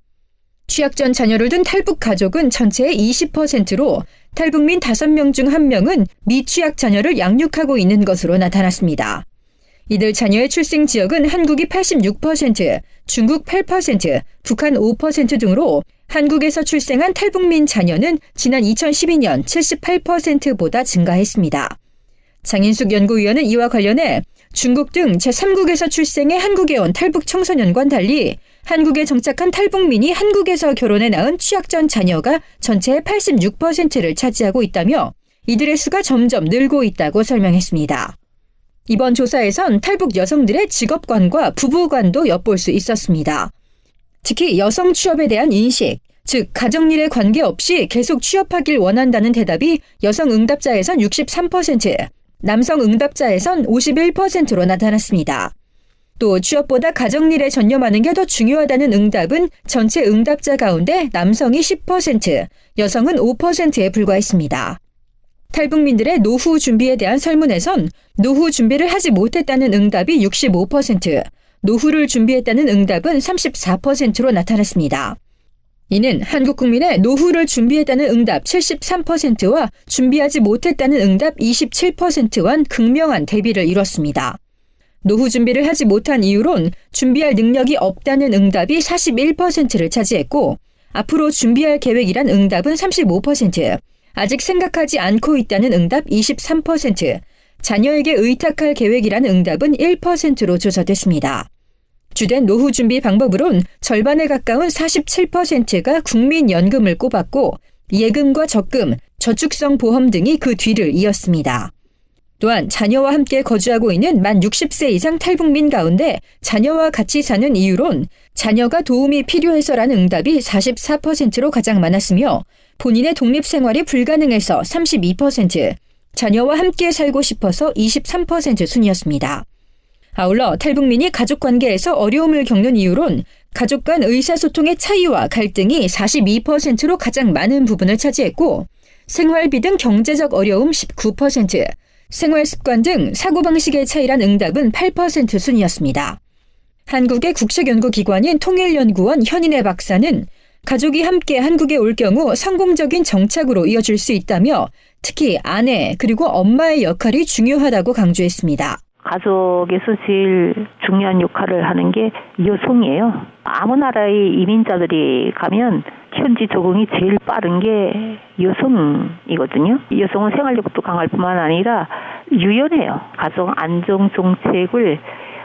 취약 전 자녀를 둔 탈북 가족은 전체의 이십 퍼센트로 탈북민 다섯 명 중 한 명은 미취약 자녀를 양육하고 있는 것으로 나타났습니다. 이들 자녀의 출생 지역은 한국이 팔십육 퍼센트, 중국 팔 퍼센트, 북한 오 퍼센트 등으로 한국에서 출생한 탈북민 자녀는 지난 이천십이 년 칠십팔 퍼센트보다 증가했습니다. 장인숙 연구위원은 이와 관련해 중국 등 제삼국에서 출생해 한국에 온 탈북 청소년과는 달리 한국에 정착한 탈북민이 한국에서 결혼해 낳은 취약 전 자녀가 전체의 팔십육 퍼센트를 차지하고 있다며 이들의 수가 점점 늘고 있다고 설명했습니다. 이번 조사에선 탈북 여성들의 직업관과 부부관도 엿볼 수 있었습니다. 특히 여성 취업에 대한 인식, 즉 가정일에 관계없이 계속 취업하길 원한다는 대답이 여성 응답자에선 육십삼 퍼센트, 남성 응답자에선 오십일 퍼센트로 나타났습니다. 또 취업보다 가정일에 전념하는 게 더 중요하다는 응답은 전체 응답자 가운데 남성이 십 퍼센트, 여성은 오 퍼센트에 불과했습니다. 탈북민들의 노후 준비에 대한 설문에선 노후 준비를 하지 못했다는 응답이 육십오 퍼센트, 노후를 준비했다는 응답은 삼십사 퍼센트로 나타났습니다. 이는 한국 국민의 노후를 준비했다는 응답 칠십삼 퍼센트와 준비하지 못했다는 응답 이십칠 퍼센트와는 극명한 대비를 이뤘습니다. 노후 준비를 하지 못한 이유론 준비할 능력이 없다는 응답이 사십일 퍼센트를 차지했고 앞으로 준비할 계획이란 응답은 삼십오 퍼센트, 아직 생각하지 않고 있다는 응답 이십삼 퍼센트, 자녀에게 의탁할 계획이란 응답은 일 퍼센트로 조사됐습니다. 주된 노후 준비 방법으론 절반에 가까운 사십칠 퍼센트가 국민연금을 꼽았고 예금과 적금, 저축성 보험 등이 그 뒤를 이었습니다. 또한 자녀와 함께 거주하고 있는 만 육십 세 이상 탈북민 가운데 자녀와 같이 사는 이유론 자녀가 도움이 필요해서라는 응답이 사십사 퍼센트로 가장 많았으며 본인의 독립생활이 불가능해서 삼십이 퍼센트, 자녀와 함께 살고 싶어서 이십삼 퍼센트 순이었습니다. 아울러 탈북민이 가족관계에서 어려움을 겪는 이유론 가족 간 의사소통의 차이와 갈등이 사십이 퍼센트로 가장 많은 부분을 차지했고 생활비 등 경제적 어려움 십구 퍼센트, 생활습관 등 사고방식의 차이란 응답은 팔 퍼센트 순이었습니다. 한국의 국책연구기관인 통일연구원 현인혜 박사는 가족이 함께 한국에 올 경우 성공적인 정착으로 이어질 수 있다며 특히 아내 그리고 엄마의 역할이 중요하다고 강조했습니다. 가족에서 제일 중요한 역할을 하는 게 여성이에요. 아무 나라의 이민자들이 가면 현지 적응이 제일 빠른 게 여성이거든요. 여성은 생활력도 강할 뿐만 아니라 유연해요. 가정 안정 정책을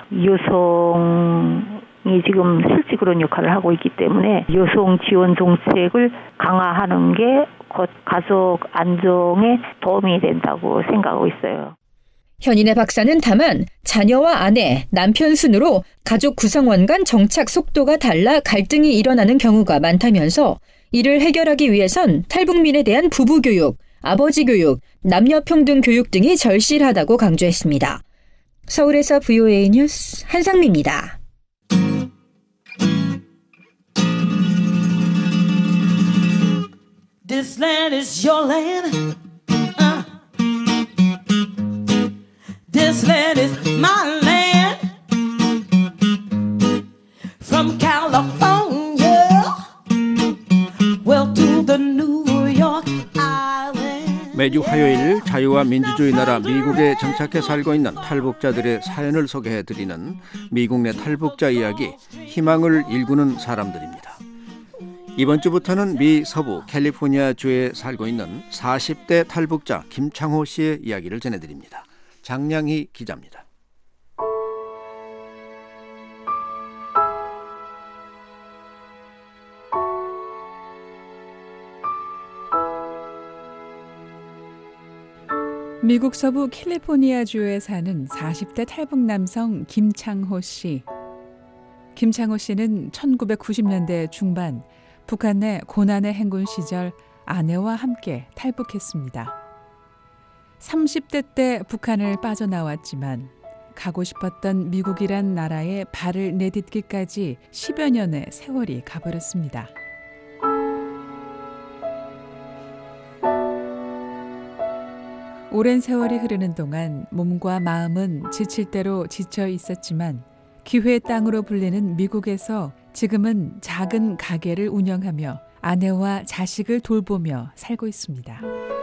여성이 지금 실제 그런 역할을 하고 있기 때문에 여성 지원 정책을 강화하는 게 곧 가족 안정에 도움이 된다고 생각하고 있어요. 현인혜 박사는 다만 자녀와 아내, 남편 순으로 가족 구성원 간 정착 속도가 달라 갈등이 일어나는 경우가 많다면서 이를 해결하기 위해선 탈북민에 대한 부부 교육, 아버지 교육, 남녀 평등 교육 등이 절실하다고 강조했습니다. 서울에서 브이오에이 뉴스 한상미입니다. This land is your land. Uh. This land is my land. From California, well to the New York Island. 매주 화요일 자유와 민주주의 나라 미국에 정착해 살고 있는 탈북자들의 사연을 소개해드리는 미국 내 탈북자 이야기, 희망을 일구는 사람들입니다. 이번 주부터는 미 서부 캘리포니아주에 살고 있는 사십 대 탈북자 김창호 씨의 이야기를 전해드립니다. 장량희 기자입니다. 미국 서부 캘리포니아주에 사는 사십 대 탈북 남성 김창호 씨. 김창호 씨는 천구백구십 년대 중반 북한 내 고난의 행군 시절 아내와 함께 탈북했습니다. 삼십 대 때 북한을 빠져나왔지만 가고 싶었던 미국이란 나라에 발을 내딛기까지 십여 년의 세월이 가버렸습니다. 오랜 세월이 흐르는 동안 몸과 마음은 지칠 대로 지쳐 있었지만 기회의 땅으로 불리는 미국에서 지금은 작은 가게를 운영하며 아내와 자식을 돌보며 살고 있습니다.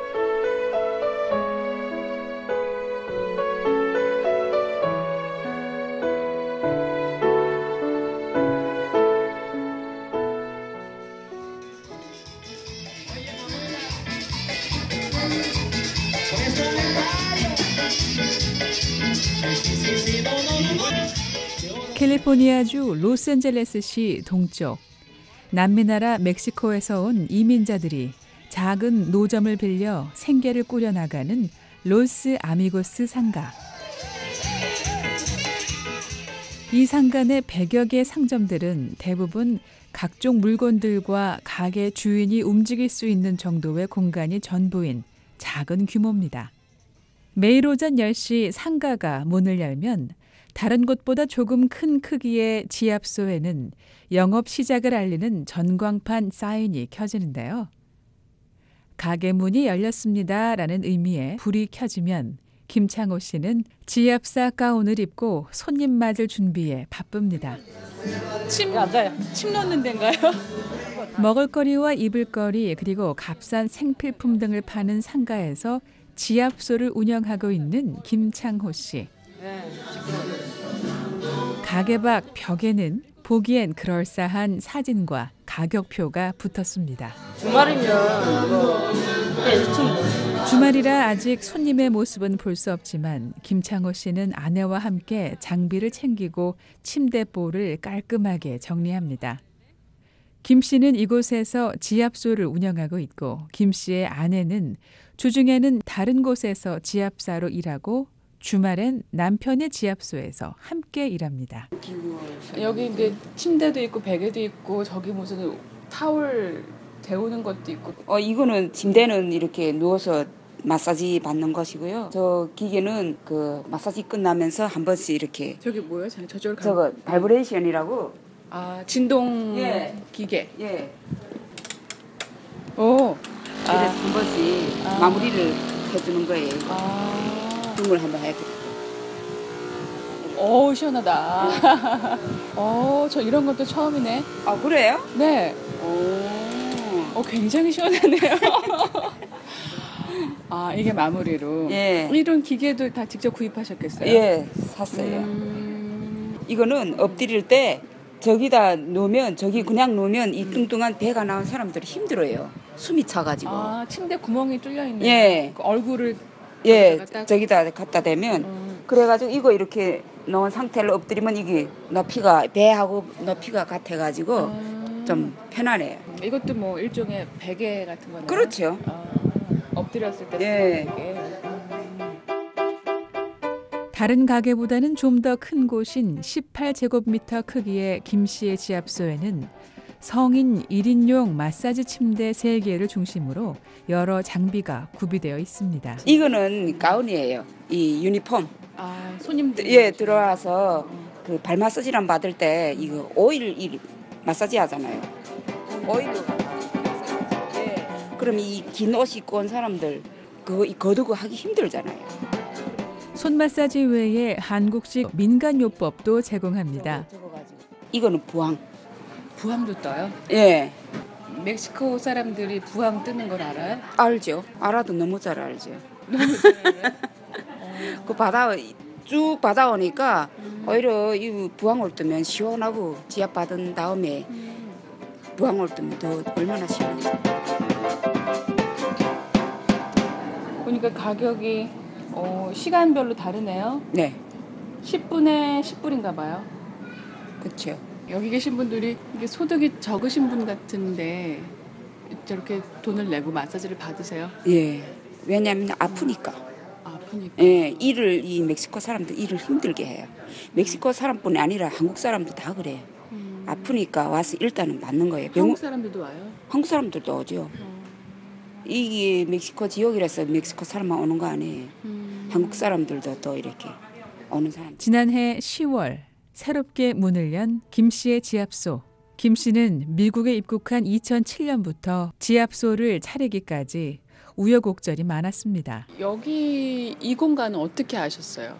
캘리포니아주 로스앤젤레스시 동쪽 남미나라 멕시코에서 온 이민자들이 작은 노점을 빌려 생계를 꾸려나가는 로스 아미고스 상가. 이 상가 내 백여 개 상점들은 대부분 각종 물건들과 가게 주인이 움직일 수 있는 정도의 공간이 전부인 작은 규모입니다. 매일 오전 열 시 상가가 문을 열면 다른 곳보다 조금 큰 크기의 지압소에는 영업 시작을 알리는 전광판 사인이 켜지는데요. 가게 문이 열렸습니다라는 의미의 불이 켜지면 김창호 씨는 지압사 가운을 입고 손님 맞을 준비에 바쁩니다. 침, 침 넣는 데인가요? 먹을거리와 입을거리 그리고 값싼 생필품 등을 파는 상가에서 지압소를 운영하고 있는 김창호 씨. 가게 밖 벽에는 보기엔 그럴싸한 사진과 가격표가 붙었습니다. 주말이면 뭐 주말이라 아직 손님의 모습은 볼 수 없지만 김창호 씨는 아내와 함께 장비를 챙기고 침대볼을 깔끔하게 정리합니다. 김 씨는 이곳에서 지압소를 운영하고 있고 김 씨의 아내는 주중에는 다른 곳에서 지압사로 일하고 주말엔 남편의 지압소에서 함께 일합니다. 여기 이제 침대도 있고 베개도 있고 저기 무슨 타월 데우는 것도 있고. 어 이거는 침대는 이렇게 누워서 마사지 받는 것이고요. 저 기계는 그 마사지 끝나면서 한 번씩 이렇게. 저기 뭐예요? 저쪽을 저거 바이브레이션이라고. 아 진동 예. 기계. 예. 오. 그래서 아. 한 번씩 아. 마무리를 해주는 거예요. 아. 등을 한번 해야 돼. 오 시원하다. 어, 저 이런 것도 처음이네. 아 그래요? 네. 오. 어 굉장히 시원하네요. 아 이게 마무리로. 예. 이런 기계도 다 직접 구입하셨겠어요? 예, 샀어요. 음. 이거는 엎드릴 때 저기다 놓으면 저기 그냥 놓으면 이 뚱뚱한 배가 나온 사람들이 힘들어요. 숨이 차가지고. 아, 침대 구멍이 뚫려 있네. 예. 그 얼굴을 예, 갖다- 저기다 갖다 대면 그래가지고 이거 이렇게 넣은 상태로 엎드리면 이게 높이가 배하고 높이가 같아가지고 좀 편하네요. 이것도 뭐 일종의 베개 같은 거네요. 그렇죠. 엎드렸을 때 예. 쓰는 베개. 다른 가게보다는 좀 더 큰 곳인 십팔 제곱미터 크기의 김 씨의 지압소에는 성인 일 인용 마사지 침대 세 개를 중심으로 여러 장비가 구비되어 있습니다. 이거는 가운이에요. 이 유니폼. 아, 손님들 예, 들어와서 그 발 마사지랑 받을 때 이거 오일 일 마사지 하잖아요. 오일로. 예. 그럼 이 긴 옷 입고 온 사람들 그거 거두고 하기 힘들잖아요. 손 마사지 외에 한국식 민간요법도 제공합니다. 이거는 부항. 부항도 떠요? 예. 멕시코 사람들이 부항 뜨는 걸 알아요? 알죠. 알아도 너무 잘 알죠. 너무 잘 알아요? 그 바다 쭉 받아오니까 오히려 이 부항을 뜨면 시원하고 지압 받은 다음에 부항을 뜨면 더 얼마나 시원해요. 보니까 가격이 어, 시간별로 다르네요. 네. 십 분에 십 불인가 봐요. 그렇죠. 여기 계신 분들이 이게 소득이 적으신 분 같은데 저렇게 돈을 내고 마사지를 받으세요? 예. 왜냐하면 아프니까. 아프니까. 예. 일을 이 멕시코 사람들 일을 힘들게 해요. 멕시코 사람뿐이 아니라 한국 사람도 다 그래요. 음. 아프니까 와서 일단은 맞는 거예요. 병원, 한국 사람들도 와요? 한국 사람들도 오죠. 음. 이게 멕시코 지역이라서 멕시코 사람만 오는 거 아니에요. 음. 한국 사람들도 또 이렇게 오는 사람. 지난해 시월 새롭게 문을 연 김 씨의 지압소. 김 씨는 미국에 입국한 이천칠 년부터 지압소를 차리기까지 우여곡절이 많았습니다. 여기 이 공간은 어떻게 아셨어요?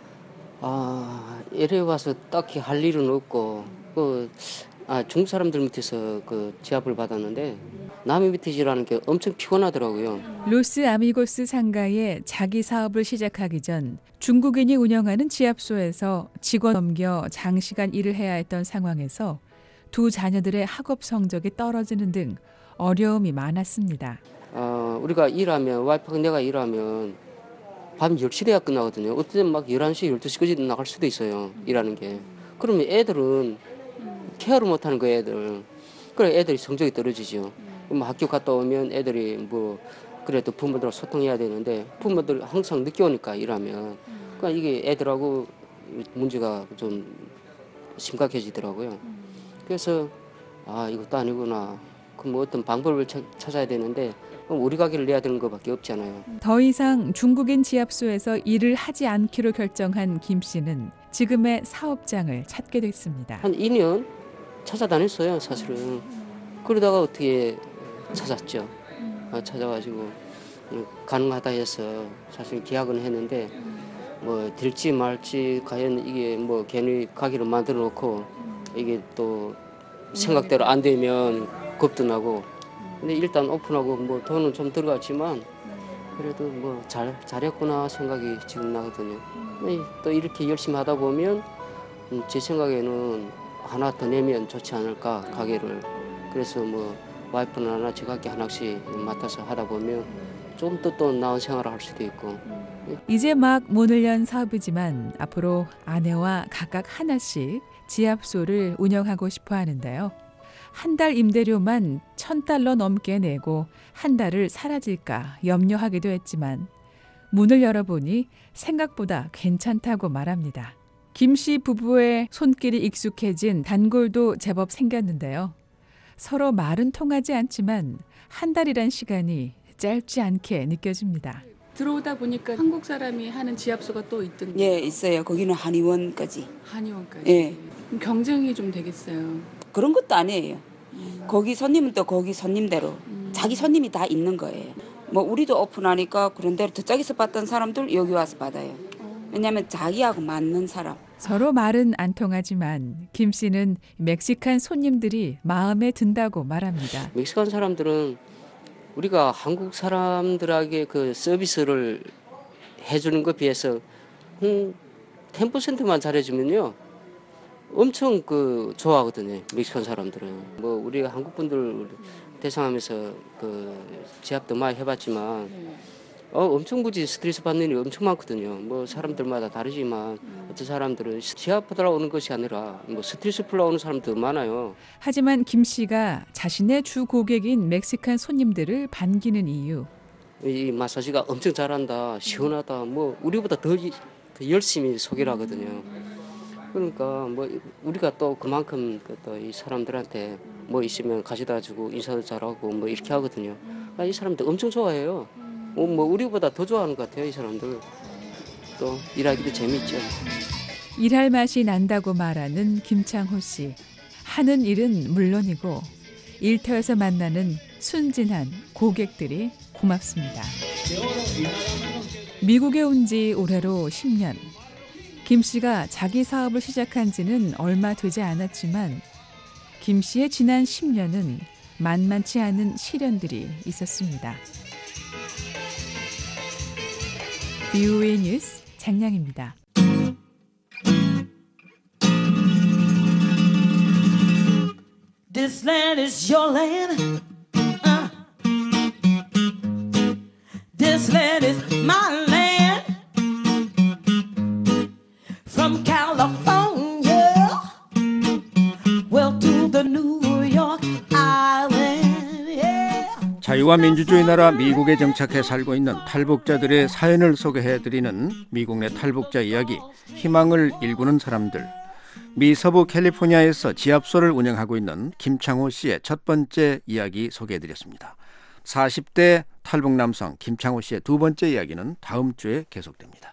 아, 이래 와서 딱히 할 일은 없고 그 아, 중국 사람들 밑에서 그 지압을 받았는데 남의 밑에 일하는 게 엄청 피곤하더라고요. 로스 아미고스 상가에 자기 사업을 시작하기 전 중국인이 운영하는 지압소에서 직원 넘겨 장시간 일을 해야 했던 상황에서 두 자녀들의 학업 성적이 떨어지는 등 어려움이 많았습니다. 어, 우리가 일하면 와이프가 내가 일하면 밤 열 시 돼야 끝나거든요. 어떨 땐 막 열한 시, 열두 시까지 나갈 수도 있어요. 일하는 게. 그러면 애들은 케어를 못하는 거예요, 애들. 그래 애들이 성적이 떨어지죠. 그럼 학교 갔다 오면 애들이 뭐 그래도 부모들하고 소통해야 되는데 부모들 항상 늦게 오니까 일하면 그러니까 이게 애들하고 문제가 좀 심각해지더라고요. 그래서 아 이것도 아니구나. 그럼 뭐 어떤 방법을 차, 찾아야 되는데 우리 가게를 내야 되는 것밖에 없잖아요. 더 이상 중국인 지압소에서 일을 하지 않기로 결정한 김 씨는 지금의 사업장을 찾게 됐습니다. 한 이 년 찾아다녔어요, 사실은. 그러다가 어떻게 찾았죠. 아, 찾아가지고 가능하다 해서 사실 계약은 했는데 뭐 될지 말지 과연 이게 뭐 괜히 가게를 만들어 놓고 이게 또 생각대로 안 되면 겁도 나고 근데 일단 오픈하고 뭐 돈은 좀 들어갔지만 그래도 뭐 잘 잘했구나 생각이 지금 나거든요. 또 이렇게 열심히 하다 보면 제 생각에는 하나 더 내면 좋지 않을까 가게를. 그래서 뭐 와이프는 하나 제각기 하나씩 맡아서 하다 보면 좀 더 또 나은 생활을 할 수도 있고. 이제 막 문을 연 사업이지만 앞으로 아내와 각각 하나씩 지압소를 운영하고 싶어 하는데요. 한 달 임대료만 천 달러 넘게 내고 한 달을 사라질까 염려하기도 했지만 문을 열어보니 생각보다 괜찮다고 말합니다. 김 씨 부부의 손길이 익숙해진 단골도 제법 생겼는데요. 서로 말은 통하지 않지만 한 달이란 시간이 짧지 않게 느껴집니다. 들어오다 보니까 한국 사람이 하는 지압소가 또 있던데. 예, 있어요. 거기는 한의원까지. 한의원까지. 예. 그럼 경쟁이 좀 되겠어요. 그런 것도 아니에요. 음. 거기 손님은 또 거기 손님대로 음. 자기 손님이 다 있는 거예요. 뭐 우리도 오픈하니까 그런 대로 저쪽에서 받던 사람들 여기 와서 받아요. 왜냐하면 자기하고 맞는 사람. 서로 말은 안 통하지만 김 씨는 멕시칸 손님들이 마음에 든다고 말합니다. 멕시칸 사람들은 우리가 한국 사람들에게 그 서비스를 해주는 것에 비해서 한 십 퍼센트만 잘해주면요. 엄청 그 좋아하거든요. 멕시칸 사람들은. 뭐 우리가 한국 분들 대상하면서 그 지압도 많이 해봤지만 어 엄청 굳이 스트레스 받는 일이 엄청 많거든요. 뭐 사람들마다 다르지만 어떤 사람들은 지압하러 오는 것이 아니라 뭐 스트레스 풀러 오는 사람도 많아요. 하지만 김 씨가 자신의 주 고객인 멕시칸 손님들을 반기는 이유. 이 마사지가 엄청 잘한다, 시원하다, 뭐 우리보다 더 열심히 소개를 하거든요. 그러니까 뭐 우리가 또 그만큼 또 이 사람들한테 뭐 있으면 가져다 주고 인사도 잘하고 뭐 이렇게 하거든요. 그러니까 이 사람들 엄청 좋아해요. 뭐 우리보다 더 좋아하는 것 같아요, 이 사람들. 또 일하기도 재밌죠. 일할 맛이 난다고 말하는 김창호 씨. 하는 일은 물론이고 일터에서 만나는 순진한 고객들이 고맙습니다. 미국에 온 지 올해로 십 년. 김 씨가 자기 사업을 시작한 지는 얼마 되지 않았지만 김 씨의 지난 십 년은 만만치 않은 시련들이 있었습니다. 비오에이 뉴스 장량입니다. This land is your land. Uh. This land is my land. From California, well to the New York Island. Yeah. 자유와 민주주의 나라 미국에 정착해 살고 있는 탈북자들의 사연을 소개해드리는 미국 내 탈북자 이야기, 희망을 일구는 사람들. 미 서부 캘리포니아에서 지압소를 운영하고 있는 김창호 씨의 첫 번째 이야기 소개해드렸습니다. 사십 대 탈북 남성 김창호 씨의 두 번째 이야기는 다음 주에 계속됩니다.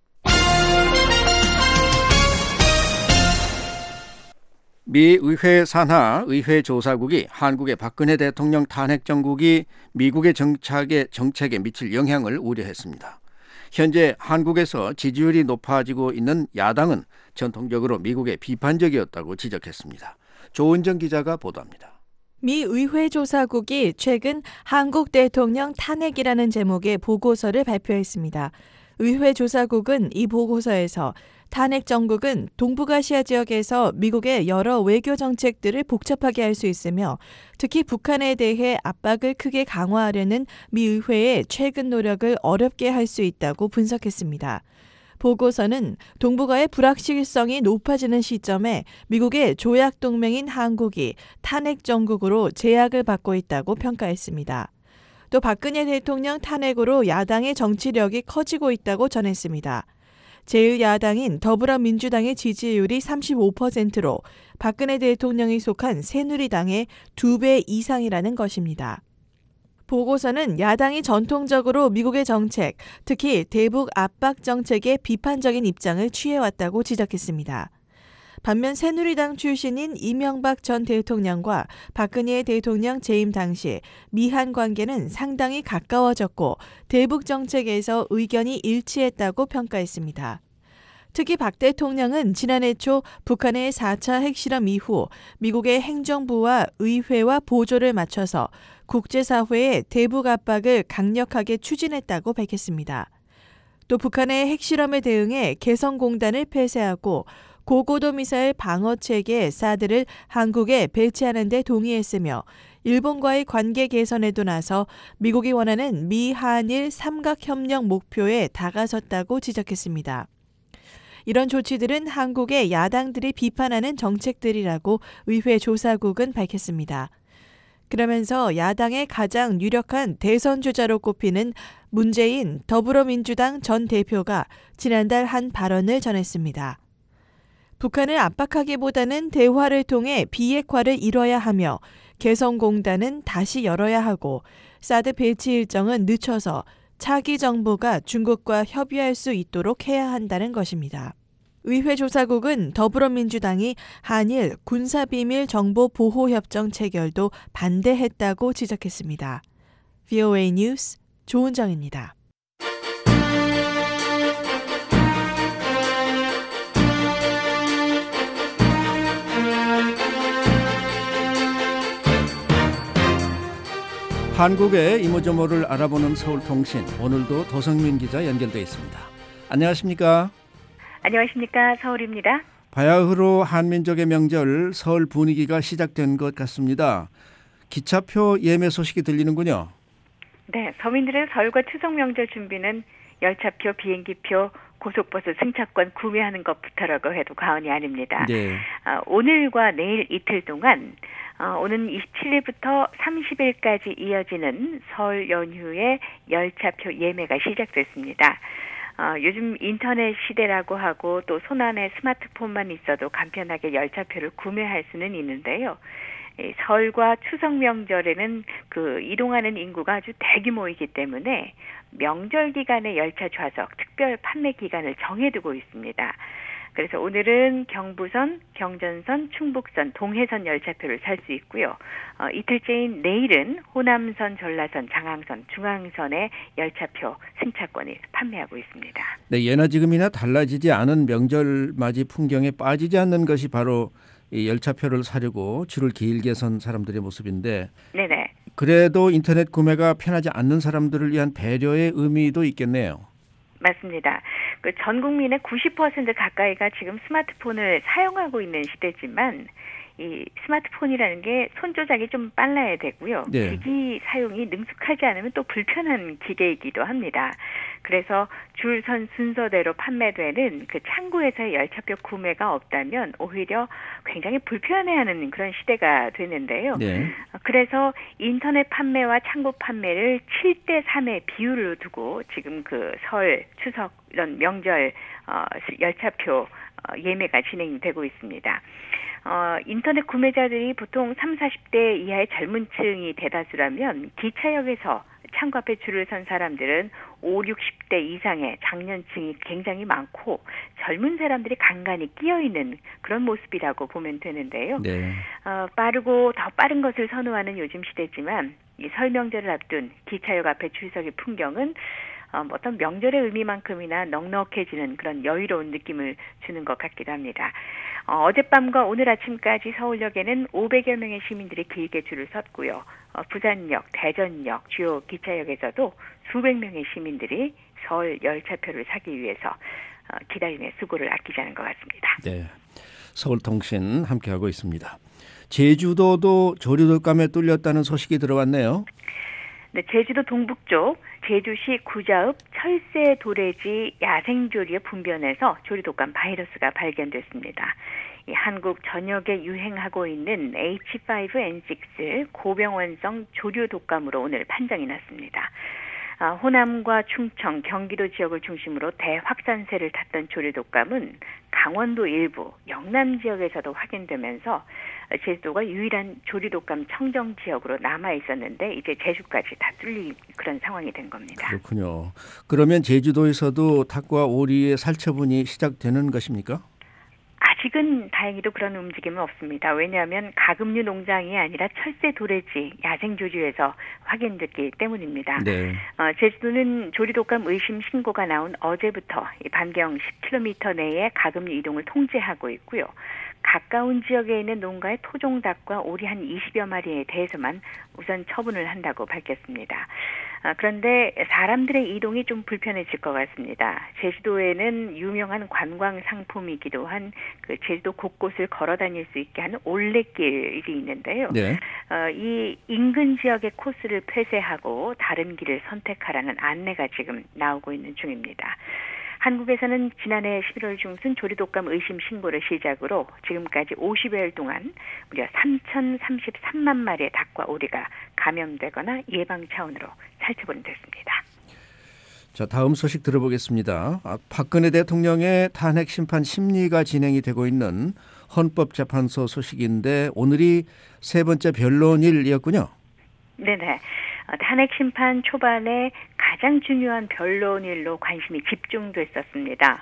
미 의회 산하 의회 조사국이 한국의 박근혜 대통령 탄핵 정국이 미국의 정착에, 정책에 미칠 영향을 우려했습니다. 현재 한국에서 지지율이 높아지고 있는 야당은 전통적으로 미국에 비판적이었다고 지적했습니다. 조은정 기자가 보도합니다. 미 의회 조사국이 최근 한국 대통령 탄핵이라는 제목의 보고서를 발표했습니다. 의회 조사국은 이 보고서에서 탄핵 정국은 동북아시아 지역에서 미국의 여러 외교 정책들을 복잡하게 할 수 있으며 특히 북한에 대해 압박을 크게 강화하려는 미 의회의 최근 노력을 어렵게 할 수 있다고 분석했습니다. 보고서는 동북아의 불확실성이 높아지는 시점에 미국의 조약 동맹인 한국이 탄핵 정국으로 제약을 받고 있다고 평가했습니다. 또 박근혜 대통령 탄핵으로 야당의 정치력이 커지고 있다고 전했습니다. 제일 야당인 더불어민주당의 지지율이 삼십오 퍼센트로 박근혜 대통령이 속한 새누리당의 두 배 이상이라는 것입니다. 보고서는 야당이 전통적으로 미국의 정책, 특히 대북 압박 정책에 비판적인 입장을 취해왔다고 지적했습니다. 반면 새누리당 출신인 이명박 전 대통령과 박근혜 대통령 재임 당시 미한 관계는 상당히 가까워졌고 대북 정책에서 의견이 일치했다고 평가했습니다. 특히 박 대통령은 지난해 초 북한의 사 차 핵실험 이후 미국의 행정부와 의회와 보조를 맞춰서 국제사회의 대북 압박을 강력하게 추진했다고 밝혔습니다. 또 북한의 핵실험에 대응해 개성공단을 폐쇄하고 고고도 미사일 방어체계 사드를 한국에 배치하는 데 동의했으며 일본과의 관계 개선에도 나서 미국이 원하는 미한일 삼각협력 목표에 다가섰다고 지적했습니다. 이런 조치들은 한국의 야당들이 비판하는 정책들이라고 의회 조사국은 밝혔습니다. 그러면서 야당의 가장 유력한 대선 주자로 꼽히는 문재인 더불어민주당 전 대표가 지난달 한 발언을 전했습니다. 북한을 압박하기보다는 대화를 통해 비핵화를 이뤄야 하며 개성공단은 다시 열어야 하고 사드 배치 일정은 늦춰서 차기 정부가 중국과 협의할 수 있도록 해야 한다는 것입니다. 의회 조사국은 더불어민주당이 한일 군사비밀 정보보호협정 체결도 반대했다고 지적했습니다. 브이오에이 뉴스 조은정입니다. 한국의 이모저모를 알아보는 서울통신, 오늘도 도성민 기자 연결돼 있습니다. 안녕하십니까? 안녕하십니까, 서울입니다. 바야흐로 한민족의 명절 설 분위기가 시작된 것 같습니다. 기차표 예매 소식이 들리는군요. 네, 서민들의 설과 추석 명절 준비는 열차표, 비행기표, 고속버스 승차권 구매하는 것부터라고 해도 과언이 아닙니다. 네. 어, 오늘과 내일 이틀 동안 어, 오는 이십칠 일부터 삼십 일까지 이어지는 설 연휴에 열차표 예매가 시작됐습니다. 어, 요즘 인터넷 시대라고 하고 또 손안에 스마트폰만 있어도 간편하게 열차표를 구매할 수는 있는데요. 이 설과 추석 명절에는 그 이동하는 인구가 아주 대규모이기 때문에 명절 기간의 열차 좌석 특별 판매 기간을 정해두고 있습니다. 그래서 오늘은 경부선, 경전선, 충북선, 동해선 열차표를 살 수 있고요. 어, 이틀째인 내일은 호남선, 전라선, 장항선, 중앙선의 열차표 승차권을 판매하고 있습니다. 네, 예나 지금이나 달라지지 않은 명절 맞이 풍경에 빠지지 않는 것이 바로 이 열차표를 사려고 줄을 길게 선 사람들의 모습인데, 네네. 그래도 인터넷 구매가 편하지 않는 사람들을 위한 배려의 의미도 있겠네요. 맞습니다. 그 전 국민의 구십 퍼센트 가까이가 지금 스마트폰을 사용하고 있는 시대지만 이 스마트폰이라는 게 손 조작이 좀 빨라야 되고요. 네. 기기 사용이 능숙하지 않으면 또 불편한 기계이기도 합니다. 그래서 줄 선 순서대로 판매되는 그 창구에서의 열차표 구매가 없다면 오히려 굉장히 불편해하는 그런 시대가 되는데요. 네. 그래서 인터넷 판매와 창구 판매를 칠 대 삼의 비율로 두고 지금 그 설, 추석 이런 명절 어, 열차표 어, 예매가 진행되고 있습니다. 어, 인터넷 구매자들이 보통 삼십, 사십 대 이하의 젊은 층이 대다수라면 기차역에서 창구 앞에 줄을 선 사람들은 오십, 육십 대 이상의 장년층이 굉장히 많고 젊은 사람들이 간간히 끼어있는 그런 모습이라고 보면 되는데요. 네. 어, 빠르고 더 빠른 것을 선호하는 요즘 시대지만 이 설 명절을 앞둔 기차역 앞에 줄서기 풍경은 어, 어떤 명절의 의미만큼이나 넉넉해지는 그런 여유로운 느낌을 주는 것 같기도 합니다. 어, 어젯밤과 오늘 아침까지 서울역에는 오백여 명의 시민들이 길게 줄을 섰고요. 어, 부산역, 대전역, 주요 기차역에서도 수백 명의 시민들이 설 열차표를 사기 위해서 어, 기다림의 수고를 아끼지 않은 것 같습니다. 네, 서울통신 함께하고 있습니다. 제주도도 조류독감에 뚫렸다는 소식이 들어왔네요. 네, 제주도 동북쪽 제주시 구자읍 철새 도래지 야생조류의 분변에서 조류독감 바이러스가 발견됐습니다. 이 한국 전역에 유행하고 있는 에이치 파이브 엔 식스 고병원성 조류독감으로 오늘 판정이 났습니다. 아, 호남과 충청, 경기도 지역을 중심으로 대확산세를 탔던 조류독감은 강원도 일부, 영남 지역에서도 확인되면서 제주도가 유일한 조류독감 청정 지역으로 남아 있었는데 이제 제주까지 다 뚫린 그런 상황이 된 겁니다. 그렇군요. 그러면 제주도에서도 닭과 오리의 살처분이 시작되는 것입니까? 아직은 다행히도 그런 움직임은 없습니다. 왜냐하면 가금류 농장이 아니라 철새 도래지 야생조류에서 확인됐기 때문입니다. 네. 어, 제주도는 조류독감 의심 신고가 나온 어제부터 이 반경 십 킬로미터 내에 가금류 이동을 통제하고 있고요. 가까운 지역에 있는 농가의 토종닭과 오리 한 이십여 마리에 대해서만 우선 처분을 한다고 밝혔습니다. 아, 그런데 사람들의 이동이 좀 불편해질 것 같습니다. 제주도에는 유명한 관광 상품이기도 한 그 제주도 곳곳을 걸어 다닐 수 있게 하는 올레길이 있는데요. 네. 어, 이 인근 지역의 코스를 폐쇄하고 다른 길을 선택하라는 안내가 지금 나오고 있는 중입니다. 한국에서는 지난해 십일월 중순 조류독감 의심 신고를 시작으로 지금까지 오십여일 동안 무려 삼천삼십삼만 마리의 닭과 오리가 감염되거나 예방 차원으로 살처분 됐습니다. 자, 다음 소식 들어보겠습니다. 아, 박근혜 대통령의 탄핵 심판 심리가 진행이 되고 있는 헌법재판소 소식인데 오늘이 세 번째 변론일이었군요. 네네. 탄핵 심판 초반에 가장 중요한 변론일로 관심이 집중됐었습니다.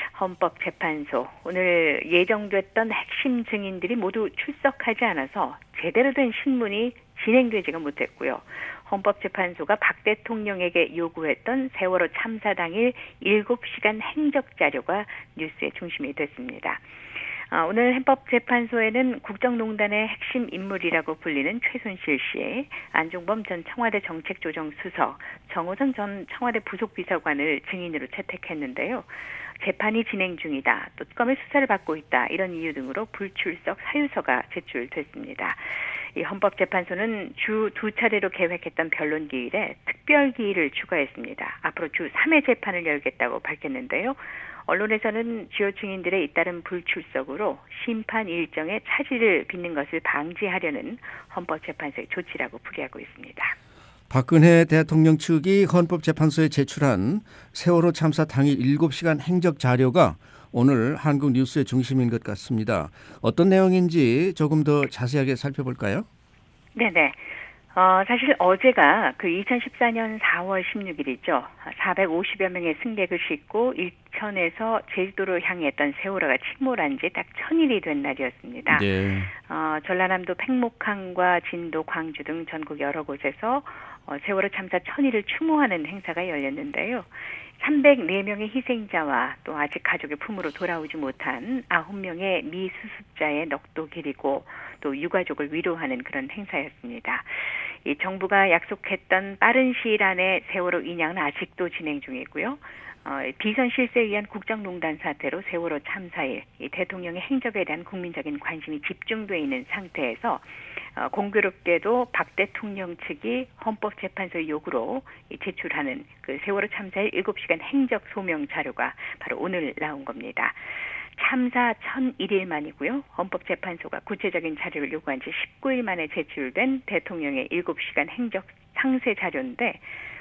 헌법재판소 오늘 예정됐던 핵심 증인들이 모두 출석하지 않아서 제대로 된 신문이 진행되지가 못했고요. 헌법재판소가 박 대통령에게 요구했던 세월호 참사 당일 일곱 시간 행적 자료가 뉴스의 중심이 됐습니다. 어, 오늘 헌법재판소에는 국정농단의 핵심 인물이라고 불리는 최순실 씨, 안종범 전 청와대 정책조정수석, 정호성 전 청와대 부속비서관을 증인으로 채택했는데요. 재판이 진행 중이다, 또 특검의 수사를 받고 있다, 이런 이유 등으로 불출석 사유서가 제출됐습니다. 이 헌법재판소는 주 두 차례로 계획했던 변론기일에 특별기일을 추가했습니다. 앞으로 주 삼 회 재판을 열겠다고 밝혔는데요. 언론에서는 주요 증인들의 잇따른 불출석으로 심판 일정에 차질을 빚는 것을 방지하려는 헌법재판소의 조치라고 풀이하고 있습니다. 박근혜 대통령 측이 헌법재판소에 제출한 세월호 참사 당일 일곱 시간 행적 자료가 오늘 한국 뉴스의 중심인 것 같습니다. 어떤 내용인지 조금 더 자세하게 살펴볼까요? 네네. 어, 사실 어제가 그 이천십사 년 사월 십육일이죠. 사백오십여 명의 승객을 싣고 일천에서 제주도로 향했던 세월호가 침몰한 지 딱 천일이 된 날이었습니다. 네. 어, 전라남도 팽목항과 진도, 광주 등 전국 여러 곳에서 어, 세월호 참사 천일을 추모하는 행사가 열렸는데요. 삼백사 명의 희생자와 또 아직 가족의 품으로 돌아오지 못한 아홉 명의 미수습자의 넋도 기리고 또 유가족을 위로하는 그런 행사였습니다. 이 정부가 약속했던 빠른 시일 안에 세월호 인양은 아직도 진행 중이고요. 어, 비선 실세에 의한 국정농단 사태로 세월호 참사일 이 대통령의 행적에 대한 국민적인 관심이 집중돼 있는 상태에서 어, 공교롭게도 박 대통령 측이 헌법재판소의 요구로 이 제출하는 그 세월호 참사일 일곱 시간 행적 소명 자료가 바로 오늘 나온 겁니다. 참사 천일 일 만이고요. 헌법재판소가 구체적인 자료를 요구한 지 십구 일 만에 제출된 대통령의 일곱 시간 행적 상세 자료인데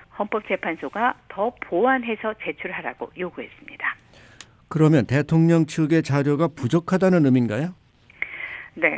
헌법재판소가 더 보완해서 제출하라고 요구했습니다. 그러면 대통령 측의 자료가 부족하다는 의미인가요? 네.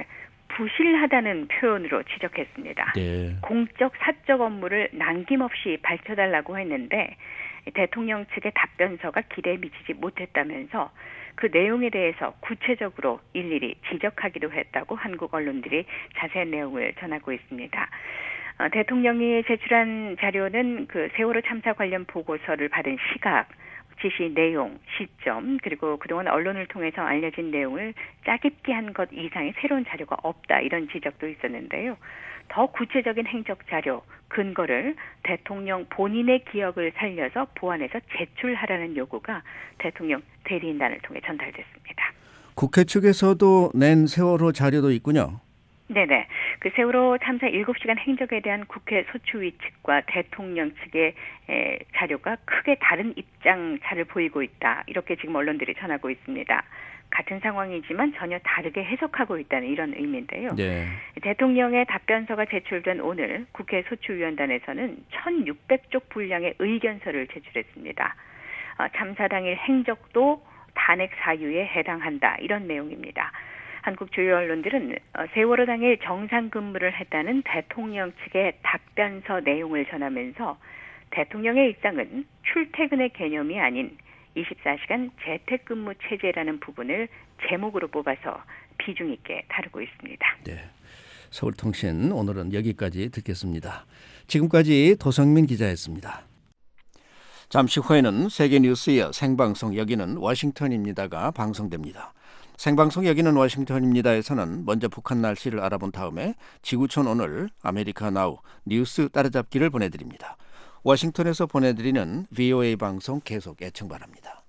부실하다는 표현으로 지적했습니다. 네. 공적 사적 업무를 남김없이 밝혀달라고 했는데 대통령 측의 답변서가 기대에 미치지 못했다면서 그 내용에 대해서 구체적으로 일일이 지적하기도 했다고 한국 언론들이 자세한 내용을 전하고 있습니다. 어, 대통령이 제출한 자료는 그 세월호 참사 관련 보고서를 받은 시각, 지시 내용, 시점, 그리고 그동안 언론을 통해서 알려진 내용을 짜깁기 한 것 이상의 새로운 자료가 없다, 이런 지적도 있었는데요. 더 구체적인 행적 자료, 근거를 대통령 본인의 기억을 살려서 보완해서 제출하라는 요구가 대통령 대리인단을 통해 전달됐습니다. 국회 측에서도 낸 세월호 자료도 있군요. 네네. 그 세월호 참사 일곱 시간 행적에 대한 국회 소추위 측과 대통령 측의 에, 자료가 크게 다른 입장차를 보이고 있다, 이렇게 지금 언론들이 전하고 있습니다. 같은 상황이지만 전혀 다르게 해석하고 있다는 이런 의미인데요. 네. 대통령의 답변서가 제출된 오늘 국회 소추위원단에서는 천육백 쪽 분량의 의견서를 제출했습니다. 어, 참사 당일 행적도 탄핵 사유에 해당한다, 이런 내용입니다. 한국 주요 언론들은 세월호 당일 정상 근무를 했다는 대통령 측의 답변서 내용을 전하면서 대통령의 입장은 출퇴근의 개념이 아닌 이십사 시간 재택근무 체제라는 부분을 제목으로 뽑아서 비중 있게 다루고 있습니다. 네, 서울통신 오늘은 여기까지 듣겠습니다. 지금까지 도성민 기자였습니다. 잠시 후에는 세계뉴스의 생방송 여기는 워싱턴입니다가 방송됩니다. 생방송 여기는 워싱턴입니다에서는 먼저 북한 날씨를 알아본 다음에 지구촌 오늘, 아메리카 나우, 뉴스 따라잡기를 보내드립니다. 워싱턴에서 보내드리는 브이오에이 방송 계속 애청 바랍니다.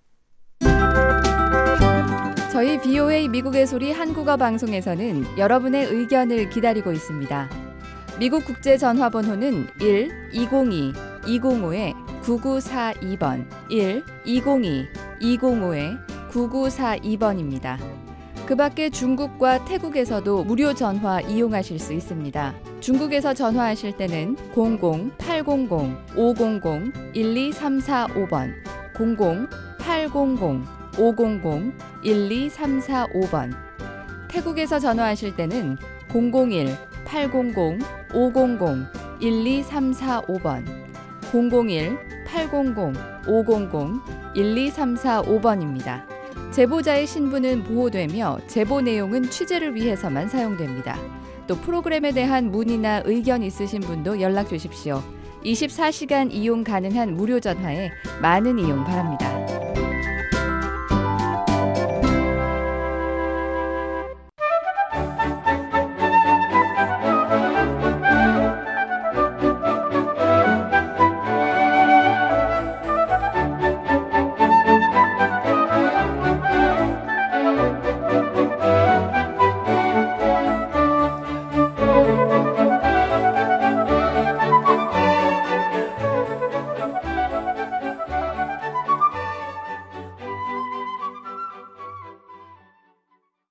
저희 브이오에이 미국의 소리 한국어 방송에서는 여러분의 의견을 기다리고 있습니다. 미국 국제전화번호는 일 이공이 이공오 구구사이 번, 일 이공이 이공오 구구사이 번입니다. 그 밖에 중국과 태국에서도 무료 전화 이용하실 수 있습니다. 중국에서 전화하실 때는 공공 팔공공 오공공 일이삼사오 번, 공공 팔공공 오공공 일이삼사오 번, 태국에서 전화하실 때는 공공일 팔공공 오공공 일이삼사오 번, 공공일 팔공공 오공공 일이삼사오 번입니다. 제보자의 신분은 보호되며 제보 내용은 취재를 위해서만 사용됩니다. 또 프로그램에 대한 문의나 의견 있으신 분도 연락 주십시오. 이십사 시간 이용 가능한 무료 전화에 많은 이용 바랍니다.